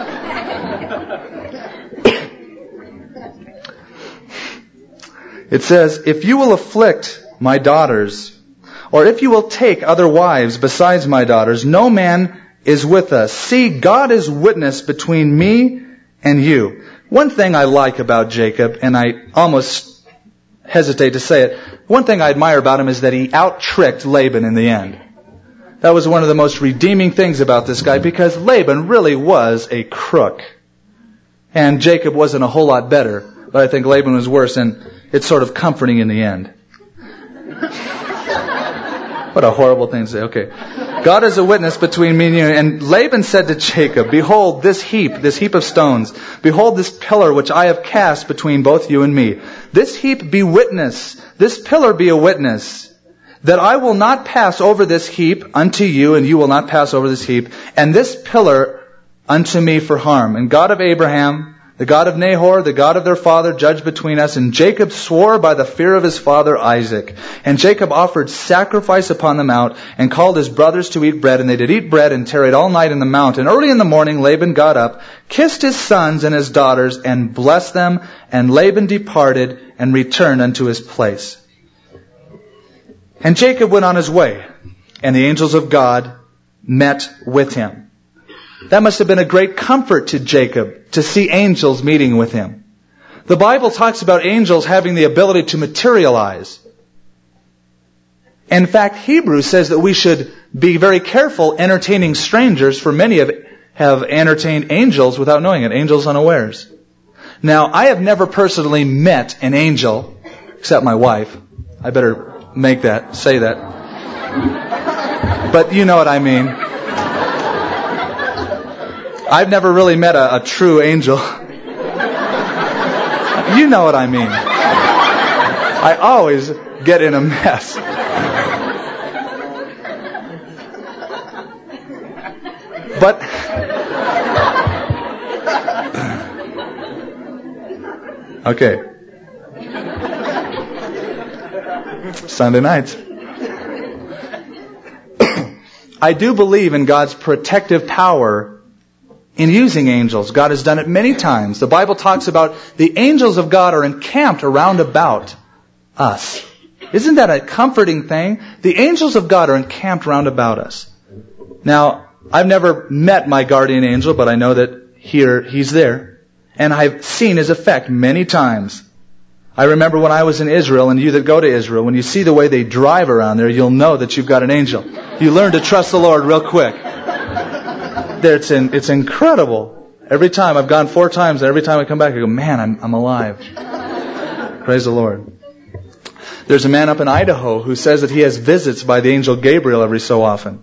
It says, if you will afflict my daughters, or if you will take other wives besides my daughters, no man is with us. See, God is witness between me and you. One thing I like about Jacob, and I almost hesitate to say it, one thing I admire about him is that he out-tricked Laban in the end. That was one of the most redeeming things about this guy, because Laban really was a crook. And Jacob wasn't a whole lot better, but I think Laban was worse, and it's sort of comforting in the end. What a horrible thing to say. Okay. God is a witness between me and you. And Laban said to Jacob, behold this heap, this heap of stones. Behold this pillar which I have cast between both you and me. This heap be witness. This pillar be a witness. That I will not pass over this heap unto you, and you will not pass over this heap. And this pillar unto me for harm. And God of Abraham, the God of Nahor, the God of their father, judged between us. And Jacob swore by the fear of his father Isaac. And Jacob offered sacrifice upon the mount, and called his brothers to eat bread. And they did eat bread, and tarried all night in the mount. And early in the morning Laban got up, kissed his sons and his daughters, and blessed them. And Laban departed, and returned unto his place. And Jacob went on his way, and the angels of God met with him. That must have been a great comfort to Jacob, to see angels meeting with him. The Bible talks about angels having the ability to materialize. In fact, Hebrews says that we should be very careful entertaining strangers, for many have, have entertained angels without knowing it, angels unawares. Now, I have never personally met an angel, except my wife. I better make that, say that. But you know what I mean. I've never really met a, a true angel. You know what I mean. I always get in a mess. But okay. Sunday nights. I do believe in God's protective power in using angels. God has done it many times. The Bible talks about the angels of God are encamped around about us. Isn't that a comforting thing? The angels of God are encamped round about us. Now, I've never met my guardian angel, but I know that here he's there. And I've seen his effect many times. I remember when I was in Israel, and you that go to Israel, when you see the way they drive around there, you'll know that you've got an angel. You learn to trust the Lord real quick. It's, in, it's incredible. Every time, I've gone four times, and every time I come back, I go, man, I'm, I'm alive. Praise the Lord. There's a man up in Idaho who says that he has visits by the angel Gabriel every so often.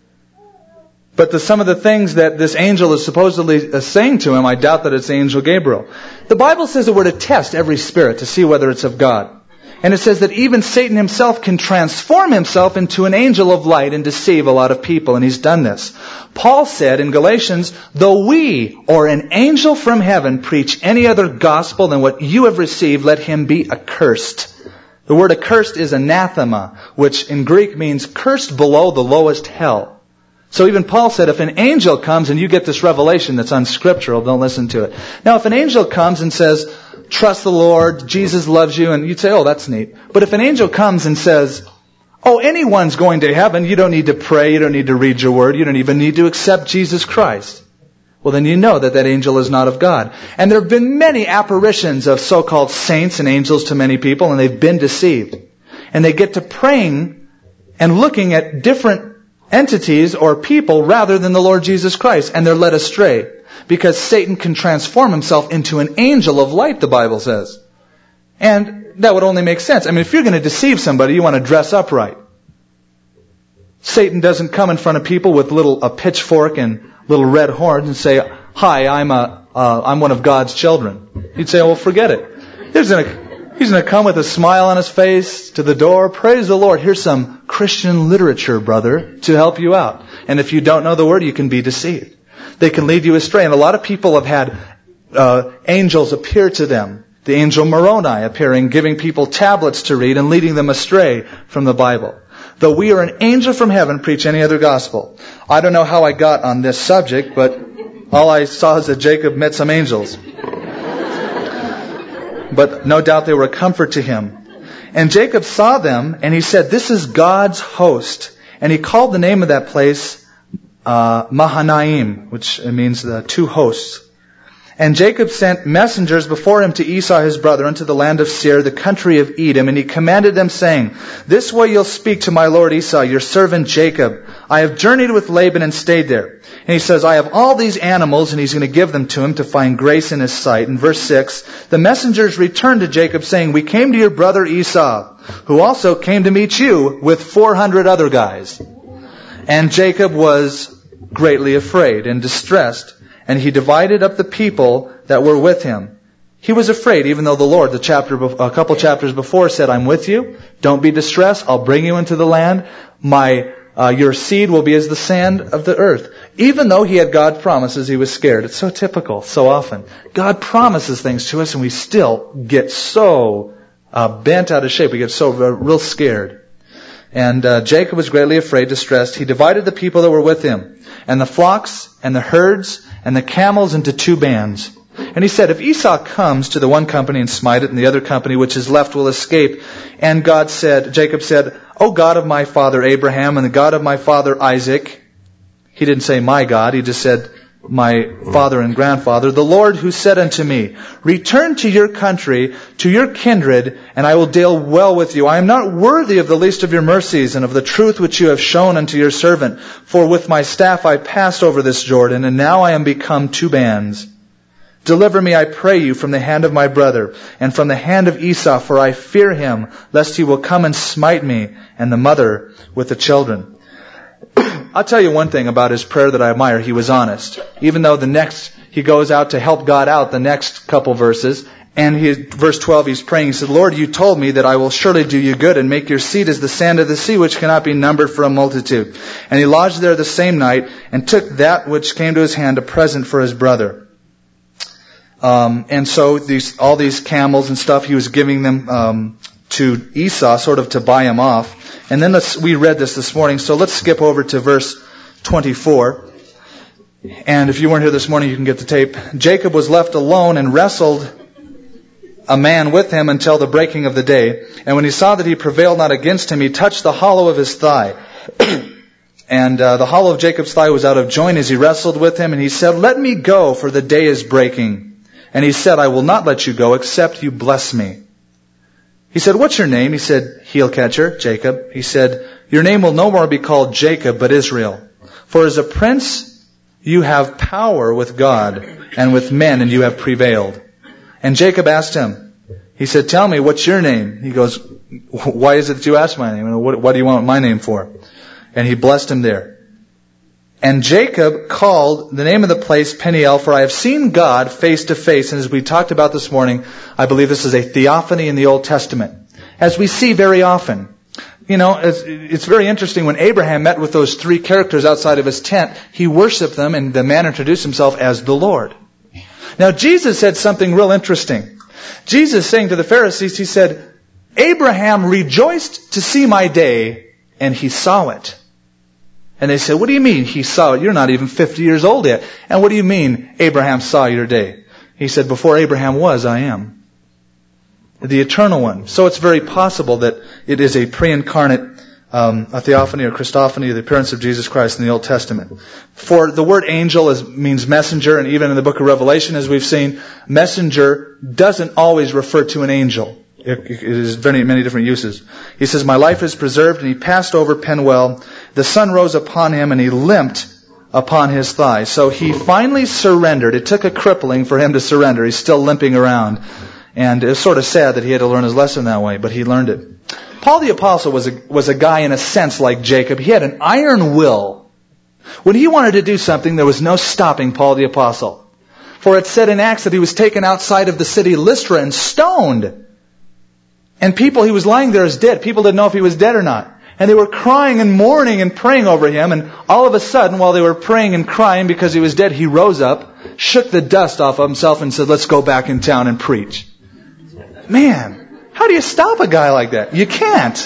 But the, some of the things that this angel is supposedly uh, saying to him, I doubt that it's the angel Gabriel. The Bible says that we're to test every spirit to see whether it's of God. And it says that even Satan himself can transform himself into an angel of light and deceive a lot of people. And he's done this. Paul said in Galatians, though we or an angel from heaven preach any other gospel than what you have received, let him be accursed. The word accursed is anathema, which in Greek means cursed below the lowest hell. So even Paul said, if an angel comes and you get this revelation that's unscriptural, don't listen to it. Now, if an angel comes and says, trust the Lord, Jesus loves you, and you'd say, oh, that's neat. But if an angel comes and says, oh, anyone's going to heaven, you don't need to pray, you don't need to read your word, you don't even need to accept Jesus Christ. Well, then you know that that angel is not of God. And there have been many apparitions of so-called saints and angels to many people, and they've been deceived. And they get to praying and looking at different entities or people rather than the Lord Jesus Christ, and they're led astray because Satan can transform himself into an angel of light, the Bible says. And that would only make sense. I mean, if you're going to deceive somebody, you want to dress up right. Satan doesn't come in front of people with little a pitchfork and little red horns and say, hi, I'm a uh, I'm one of God's children. You'd say, oh, well, forget it. There's gonna He's going to come with a smile on his face to the door. Praise the Lord. Here's some Christian literature, brother, to help you out. And if you don't know the word, you can be deceived. They can lead you astray. And a lot of people have had uh, angels appear to them. The angel Moroni appearing, giving people tablets to read and leading them astray from the Bible. Though we are an angel from heaven, preach any other gospel. I don't know how I got on this subject, but all I saw is that Jacob met some angels. But no doubt they were a comfort to him. And Jacob saw them, and he said, this is God's host. And he called the name of that place uh, Mahanaim, which means the two hosts. And Jacob sent messengers before him to Esau his brother unto the land of Seir, the country of Edom. And he commanded them, saying, this way you'll speak to my lord Esau, your servant Jacob. I have journeyed with Laban and stayed there. And he says, I have all these animals, and he's going to give them to him to find grace in his sight. In verse six, the messengers returned to Jacob, saying, we came to your brother Esau, who also came to meet you with four hundred other guys. And Jacob was greatly afraid and distressed, and he divided up the people that were with him. He was afraid, even though the Lord, the chapter, a couple chapters before, said, I'm with you. Don't be distressed. I'll bring you into the land. My Uh, your seed will be as the sand of the earth. Even though he had God's promises, he was scared. It's so typical, so often. God promises things to us and we still get so uh, bent out of shape. We get so uh, real scared. And uh, Jacob was greatly afraid, distressed. He divided the people that were with him, and the flocks, and the herds, and the camels into two bands. And he said, if Esau comes to the one company and smite it, and the other company which is left will escape. And God said, Jacob said, O God of my father Abraham and the God of my father Isaac. He didn't say my God, he just said my father and grandfather. The Lord who said unto me, return to your country, to your kindred, and I will deal well with you. I am not worthy of the least of your mercies and of the truth which you have shown unto your servant. For with my staff I passed over this Jordan, and now I am become two bands. Deliver me, I pray you, from the hand of my brother, and from the hand of Esau, for I fear him, lest he will come and smite me, and the mother with the children. I'll tell you one thing about his prayer that I admire. He was honest. Even though the next, he goes out to help God out, the next couple verses, And he, verse twelve, he's praying. He said, Lord, you told me that I will surely do you good and make your seed as the sand of the sea, which cannot be numbered for a multitude. And he lodged there the same night and took that which came to his hand, a present for his brother. Um, and so these, all these camels and stuff, he was giving them um, to Esau, sort of to buy him off. And then let's, we read this this morning, so let's skip over to verse twenty-four. And if you weren't here this morning, you can get the tape. Jacob was left alone and wrestled a man with him until the breaking of the day. And when he saw that he prevailed not against him, he touched the hollow of his thigh. And uh, the hollow of Jacob's thigh was out of joint as he wrestled with him. And he said, let me go, for the day is breaking. And he said, I will not let you go, except you bless me. He said, what's your name? He said, heel catcher, Jacob. He said, your name will no more be called Jacob, but Israel. For as a prince, you have power with God and with men, and you have prevailed. And Jacob asked him, he said, tell me, what's your name? He goes, why is it that you ask my name? What, what do you want my name for? And he blessed him there. And Jacob called the name of the place Peniel, for I have seen God face to face. And as we talked about this morning, I believe this is a theophany in the Old Testament, as we see very often. You know, it's, it's very interesting. When Abraham met with those three characters outside of his tent, he worshiped them, and the man introduced himself as the Lord. Now, Jesus said something real interesting. Jesus saying to the Pharisees, he said, Abraham rejoiced to see my day, and he saw it. And they said, what do you mean he saw it? You're not even fifty years old yet. And what do you mean Abraham saw your day? He said, before Abraham was, I am. The eternal one. So it's very possible that it is a pre-incarnate Um, a theophany or Christophany, the appearance of Jesus Christ in the Old Testament. For the word angel is, means messenger, and even in the book of Revelation, as we've seen, messenger doesn't always refer to an angel. It, it is very many different uses. He says, my life is preserved, and he passed over Penuel. The sun rose upon him, and he limped upon his thigh. So he finally surrendered. It took a crippling for him to surrender. He's still limping around. And it's sort of sad that he had to learn his lesson that way, but he learned it. Paul the Apostle was a, was a guy in a sense like Jacob. He had an iron will. When he wanted to do something, there was no stopping Paul the Apostle. For it said in Acts that he was taken outside of the city Lystra and stoned. And people, he was lying there as dead. People didn't know if he was dead or not. And they were crying and mourning and praying over him. And all of a sudden, while they were praying and crying because he was dead, he rose up, shook the dust off of himself and said, let's go back in town and preach. Man, how do you stop a guy like that? You can't.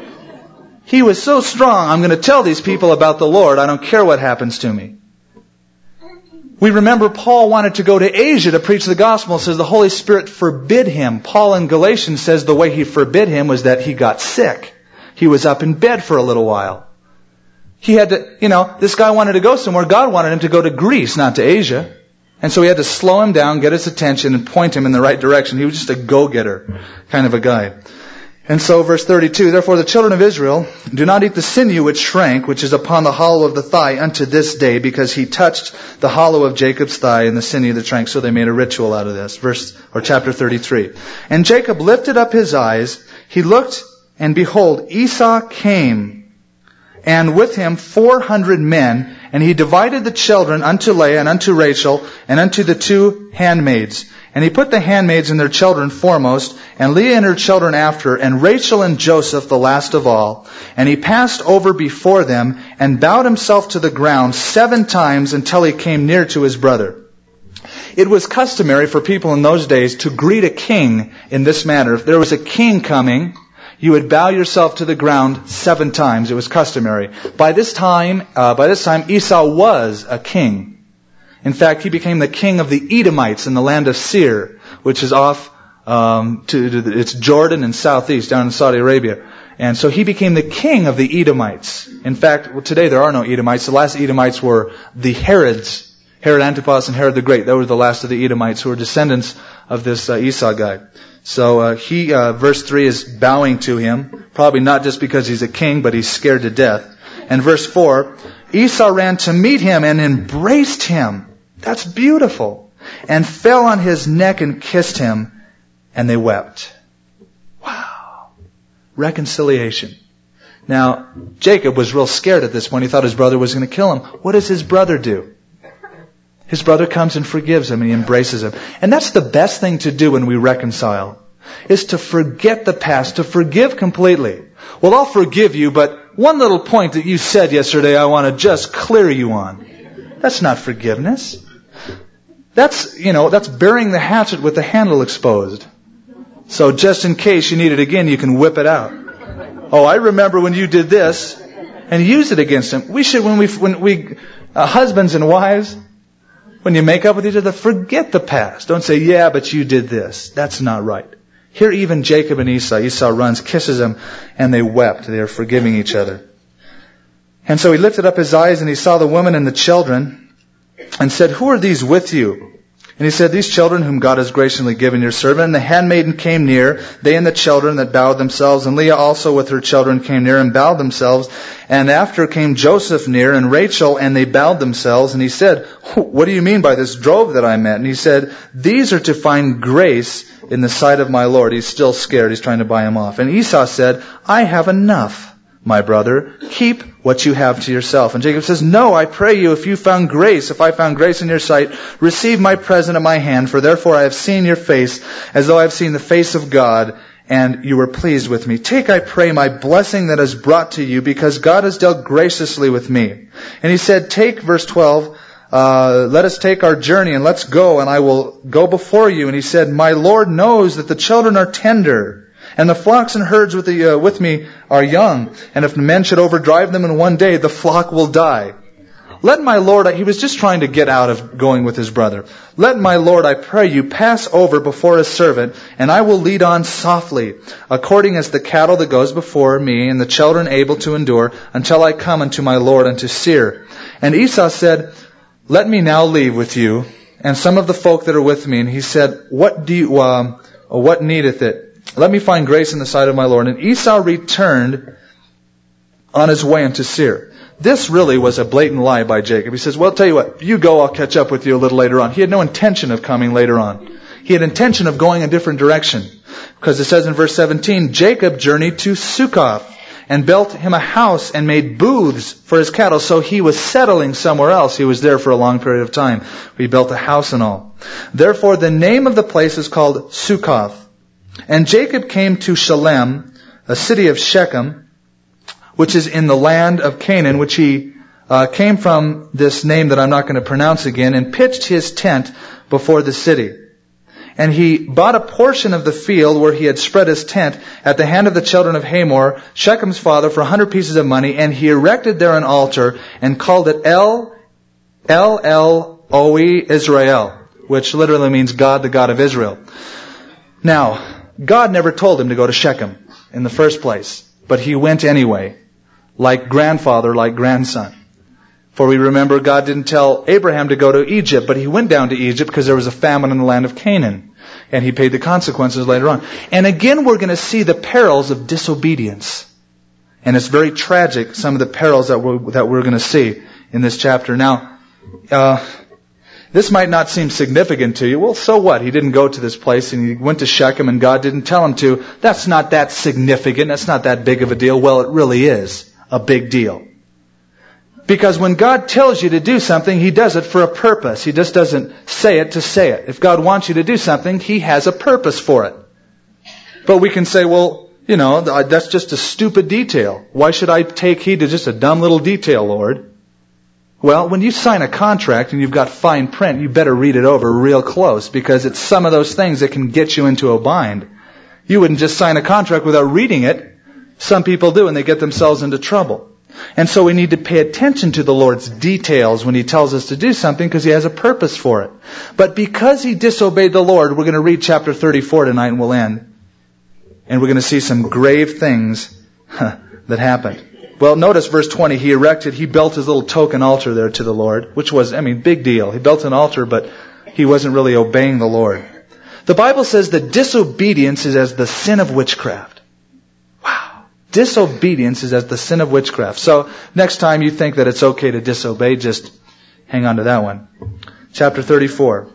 He was so strong. I'm going to tell these people about the Lord. I don't care what happens to me. We remember Paul wanted to go to Asia to preach the gospel. It says the Holy Spirit forbid him. Paul in Galatians says the way he forbid him was that he got sick. He was up in bed for a little while. He had to, you know, this guy wanted to go somewhere. God wanted him to go to Greece, not to Asia. And so he had to slow him down, get his attention, and point him in the right direction. He was just a go-getter kind of a guy. And so verse thirty-two, therefore the children of Israel do not eat the sinew which shrank, which is upon the hollow of the thigh unto this day, because he touched the hollow of Jacob's thigh and the sinew that shrank. So they made a ritual out of this. Verse, or chapter thirty-three. And Jacob lifted up his eyes, he looked, and behold, Esau came, and with him four hundred men, and he divided the children unto Leah and unto Rachel and unto the two handmaids. And he put the handmaids and their children foremost, and Leah and her children after, and Rachel and Joseph the last of all. And he passed over before them and bowed himself to the ground seven times until he came near to his brother. It was customary for people in those days to greet a king in this manner. If there was a king coming, you would bow yourself to the ground seven times. It was customary. By this time, uh, by this time, Esau was a king. In fact, he became the king of the Edomites in the land of Seir, which is off um, to, to the, it's Jordan and southeast, down in Saudi Arabia. And so he became the king of the Edomites. In fact, well, today there are no Edomites. The last Edomites were the Herods, Herod Antipas and Herod the Great. They were the last of the Edomites who were descendants of this uh, Esau guy. So uh, he, uh, verse three is bowing to him, probably not just because he's a king, but he's scared to death. And verse four, Esau ran to meet him and embraced him. That's beautiful. And fell on his neck and kissed him, and they wept. Wow. Reconciliation. Now, Jacob was real scared at this point. He thought his brother was going to kill him. What does his brother do? His brother comes and forgives him and he embraces him. And that's the best thing to do when we reconcile, is to forget the past, to forgive completely. Well, I'll forgive you, but one little point that you said yesterday I want to just clear you on. That's not forgiveness. That's, you know, that's burying the hatchet with the handle exposed. So just in case you need it again, you can whip it out. Oh, I remember when you did this, and use it against him. We should, when we, when we, uh, husbands and wives, when you make up with each other, forget the past. Don't say, yeah, but you did this. That's not right. Here even Jacob and Esau, Esau runs, kisses him, and they wept. They are forgiving each other. And so he lifted up his eyes and he saw the woman and the children and said, who are these with you? And he said, these children whom God has graciously given your servant. And the handmaiden came near, they and the children that bowed themselves. And Leah also with her children came near and bowed themselves. And after came Joseph near and Rachel, and they bowed themselves. And he said, what do you mean by this drove that I met? And he said, these are to find grace in the sight of my Lord. He's still scared. He's trying to buy him off. And Esau said, I have enough, my brother. Keep what you have to yourself. And Jacob says, no, I pray you, if you found grace, if I found grace in your sight, receive my present at my hand, for therefore I have seen your face, as though I have seen the face of God, and you were pleased with me. Take, I pray, my blessing that is brought to you, because God has dealt graciously with me. And he said, take, verse twelve, uh, let us take our journey, and let's go, and I will go before you. And he said, my Lord knows that the children are tender, and the flocks and herds with, the, uh, with me are young. And if the men should overdrive them in one day, the flock will die. Let my Lord, he was just trying to get out of going with his brother. Let my Lord, I pray you, pass over before his servant, and I will lead on softly, according as the cattle that goes before me, and the children able to endure, until I come unto my Lord unto Seir. And Esau said, let me now leave with you, and some of the folk that are with me. And he said, what do you, um, what needeth it? Let me find grace in the sight of my Lord. And Esau returned on his way unto Seir. This really was a blatant lie by Jacob. He says, well, I'll tell you what, you go, I'll catch up with you a little later on. He had no intention of coming later on. He had intention of going a different direction. Because it says in verse seventeen, Jacob journeyed to Succoth and built him a house and made booths for his cattle. So he was settling somewhere else. He was there for a long period of time. He built a house and all. Therefore, the name of the place is called Succoth. And Jacob came to Shalem, a city of Shechem, which is in the land of Canaan, which he uh, came from this name that I'm not going to pronounce again, and pitched his tent before the city. And he bought a portion of the field where he had spread his tent at the hand of the children of Hamor, Shechem's father, for a hundred pieces of money, and he erected there an altar and called it El, El El Oi Israel, which literally means God, the God of Israel. Now, God never told him to go to Shechem in the first place, but he went anyway, like grandfather, like grandson. For we remember God didn't tell Abraham to go to Egypt, but he went down to Egypt because there was a famine in the land of Canaan, and he paid the consequences later on. And again, we're going to see the perils of disobedience. And it's very tragic, some of the perils that we're, that we're going to see in this chapter. Now, uh, this might not seem significant to you. Well, so what? He didn't go to this place and he went to Shechem and God didn't tell him to. That's not that significant. That's not that big of a deal. Well, it really is a big deal. Because when God tells you to do something, He does it for a purpose. He just doesn't say it to say it. If God wants you to do something, He has a purpose for it. But we can say, well, you know, that's just a stupid detail. Why should I take heed to just a dumb little detail, Lord? Well, when you sign a contract and you've got fine print, you better read it over real close, because it's some of those things that can get you into a bind. You wouldn't just sign a contract without reading it. Some people do, and they get themselves into trouble. And so we need to pay attention to the Lord's details when He tells us to do something, because He has a purpose for it. But because he disobeyed the Lord, we're going to read chapter thirty-four tonight and we'll end. And we're going to see some grave things huh, that happened. Well, notice verse twenty, he erected, he built his little token altar there to the Lord, which was, I mean, big deal. He built an altar, but he wasn't really obeying the Lord. The Bible says that disobedience is as the sin of witchcraft. Wow. Disobedience is as the sin of witchcraft. So, next time you think that it's okay to disobey, just hang on to that one. Chapter thirty-four.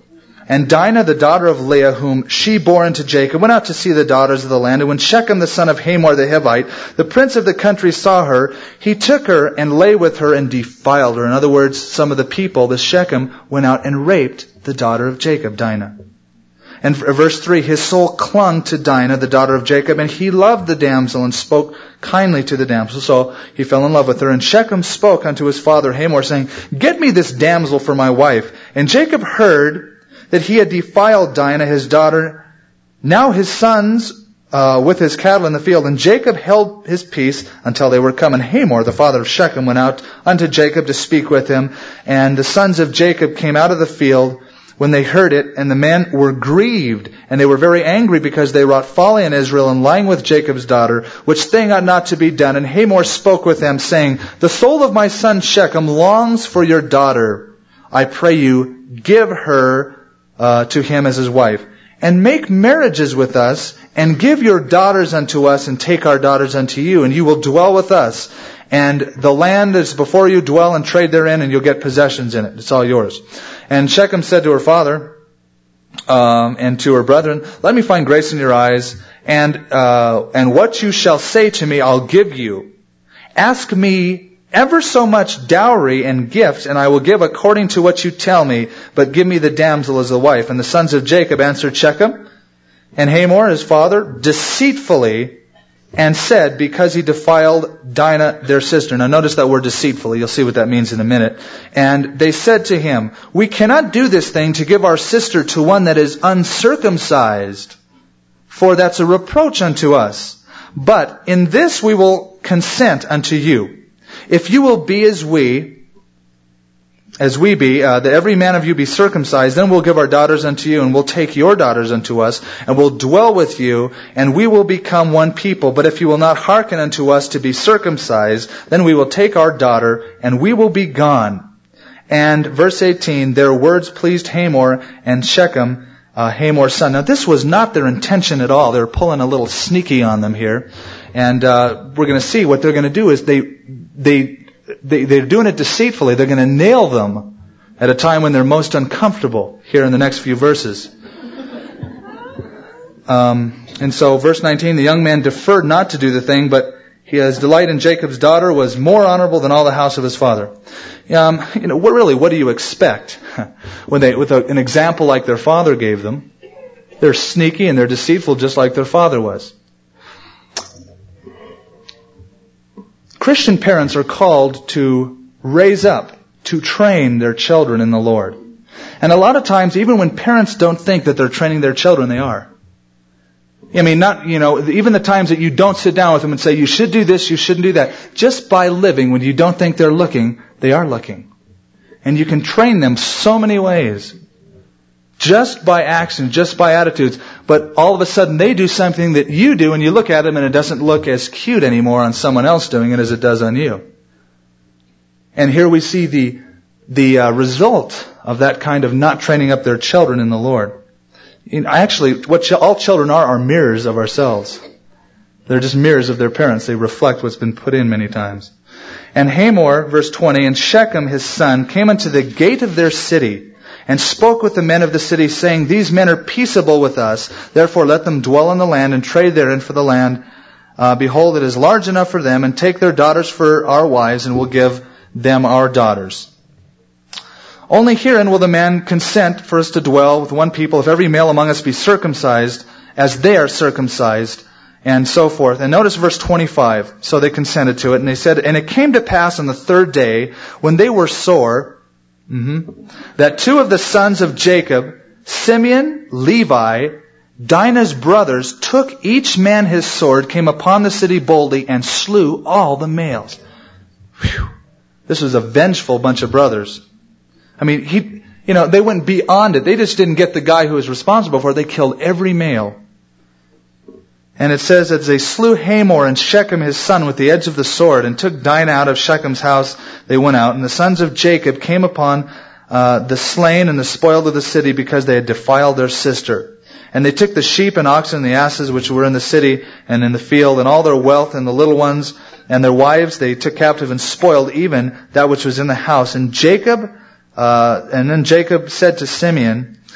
And Dinah, the daughter of Leah, whom she bore unto Jacob, went out to see the daughters of the land. And when Shechem, the son of Hamor the Hivite, the prince of the country, saw her, he took her and lay with her and defiled her. In other words, some of the people, the Shechem, went out and raped the daughter of Jacob, Dinah. And verse three, his soul clung to Dinah, the daughter of Jacob, and he loved the damsel and spoke kindly to the damsel. So he fell in love with her. And Shechem spoke unto his father Hamor, saying, Get me this damsel for my wife. And Jacob heard that he had defiled Dinah, his daughter, now his sons uh, with his cattle in the field. And Jacob held his peace until they were come. And Hamor, the father of Shechem, went out unto Jacob to speak with him. And the sons of Jacob came out of the field when they heard it, and the men were grieved, and they were very angry because they wrought folly in Israel in lying with Jacob's daughter, which thing ought not to be done. And Hamor spoke with them, saying, The soul of my son Shechem longs for your daughter. I pray you, give her uh, to him as his wife, and make marriages with us, and give your daughters unto us, and take our daughters unto you, and you will dwell with us. And the land is before you, dwell and trade therein, and you'll get possessions in it. It's all yours. And Shechem said to her father um, and to her brethren, Let me find grace in your eyes, and uh, and what you shall say to me I'll give you. Ask me ever so much dowry and gift, and I will give according to what you tell me, but give me the damsel as a wife. And the sons of Jacob answered Shechem and Hamor, his father, deceitfully, and said, because he defiled Dinah, their sister. Now notice that word deceitfully. You'll see what that means in a minute. And they said to him, We cannot do this thing to give our sister to one that is uncircumcised, for that's a reproach unto us. But in this we will consent unto you. If you will be as we, as we be, uh, that every man of you be circumcised, then we'll give our daughters unto you, and we'll take your daughters unto us, and we'll dwell with you, and we will become one people. But if you will not hearken unto us to be circumcised, then we will take our daughter, and we will be gone. And verse eighteen, their words pleased Hamor and Shechem, uh, Hamor's son. Now this was not their intention at all. They were pulling a little sneaky on them here. And uh, we're going to see what they're going to do is they, they, they, they're doing it deceitfully. They're going to nail them at a time when they're most uncomfortable here in the next few verses. Um, and so verse nineteen, the young man deferred not to do the thing, but his delight in Jacob's daughter was more honorable than all the house of his father. Um, you know, what really, what do you expect when they, with a, an example like their father gave them? They're sneaky and they're deceitful just like their father was. Christian parents are called to raise up, to train their children in the Lord. And a lot of times, even when parents don't think that they're training their children, they are. I mean, not, you know, even the times that you don't sit down with them and say, you should do this, you shouldn't do that. Just by living, when you don't think they're looking, they are looking. And you can train them so many ways. Just by action, just by attitudes. But all of a sudden they do something that you do and you look at them and it doesn't look as cute anymore on someone else doing it as it does on you. And here we see the the uh, result of that kind of not training up their children in the Lord. You know, actually, what ch- all children are are mirrors of ourselves. They're just mirrors of their parents. They reflect what's been put in many times. And Hamor, verse twenty, and Shechem his son came unto the gate of their city, and spoke with the men of the city, saying, These men are peaceable with us, therefore let them dwell in the land and trade therein for the land. Uh, behold, it is large enough for them, and take their daughters for our wives, and we'll give them our daughters. Only herein will the man consent for us to dwell with one people, if every male among us be circumcised, as they are circumcised, and so forth. And notice verse twenty-five. So they consented to it, and they said, And it came to pass on the third day, when they were sore, Mm-hmm. that two of the sons of Jacob, Simeon, Levi, Dinah's brothers, took each man his sword, came upon the city boldly, and slew all the males. Whew. This was a vengeful bunch of brothers. I mean, he, you know, they went beyond it. They just didn't get the guy who was responsible for it. They killed every male. And it says, as they slew Hamor and Shechem his son with the edge of the sword, and took Dinah out of Shechem's house, they went out. And the sons of Jacob came upon uh, the slain and the spoiled of the city, because they had defiled their sister. And they took the sheep and oxen and the asses which were in the city and in the field, and all their wealth and the little ones and their wives they took captive, and spoiled even that which was in the house. And Jacob, uh, and then Jacob said to Simeon,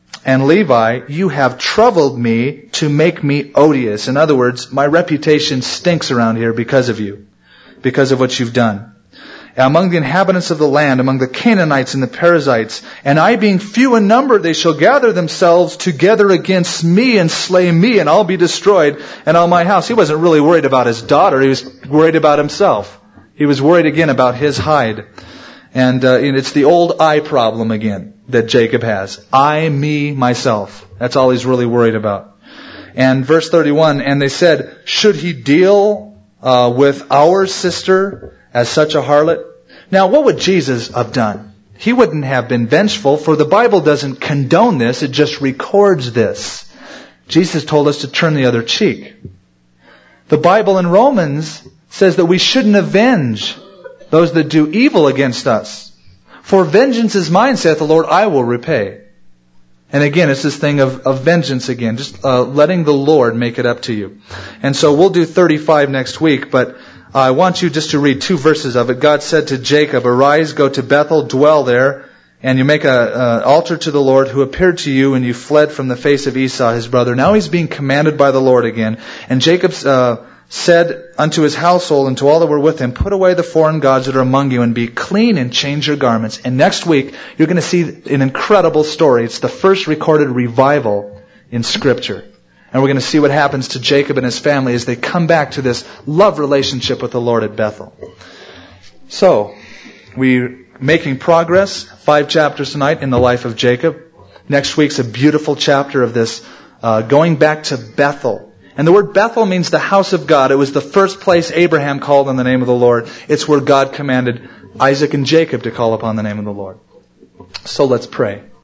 and Levi, you have troubled me to make me odious. In other words, my reputation stinks around here because of you, because of what you've done. Among the inhabitants of the land, among the Canaanites and the Perizzites, and I being few in number, they shall gather themselves together against me and slay me, and I'll be destroyed, and all my house. He wasn't really worried about his daughter. He was worried about himself. He was worried again about his hide. And, uh, and it's the old I problem again that Jacob has. I, me, myself. That's all he's really worried about. And verse thirty-one, and they said, should he deal uh, with our sister as such a harlot? Now, what would Jesus have done? He wouldn't have been vengeful, for the Bible doesn't condone this. It just records this. Jesus told us to turn the other cheek. The Bible in Romans says that we shouldn't avenge those that do evil against us. For vengeance is mine, saith the Lord, I will repay. And again, it's this thing of, of vengeance again, just uh, letting the Lord make it up to you. And so we'll do thirty-five next week, but I want you just to read two verses of it. God said to Jacob, arise, go to Bethel, dwell there, and you make an altar to the Lord who appeared to you when you fled from the face of Esau, his brother. Now he's being commanded by the Lord again. And Jacob uh, said unto his household and to all that were with him, put away the foreign gods that are among you and be clean and change your garments. And next week, you're going to see an incredible story. It's the first recorded revival in Scripture. And we're going to see what happens to Jacob and his family as they come back to this love relationship with the Lord at Bethel. So, we're making progress. Five chapters tonight in the life of Jacob. Next week's a beautiful chapter of this uh, going back to Bethel. And the word Bethel means the house of God. It was the first place Abraham called on the name of the Lord. It's where God commanded Isaac and Jacob to call upon the name of the Lord. So let's pray.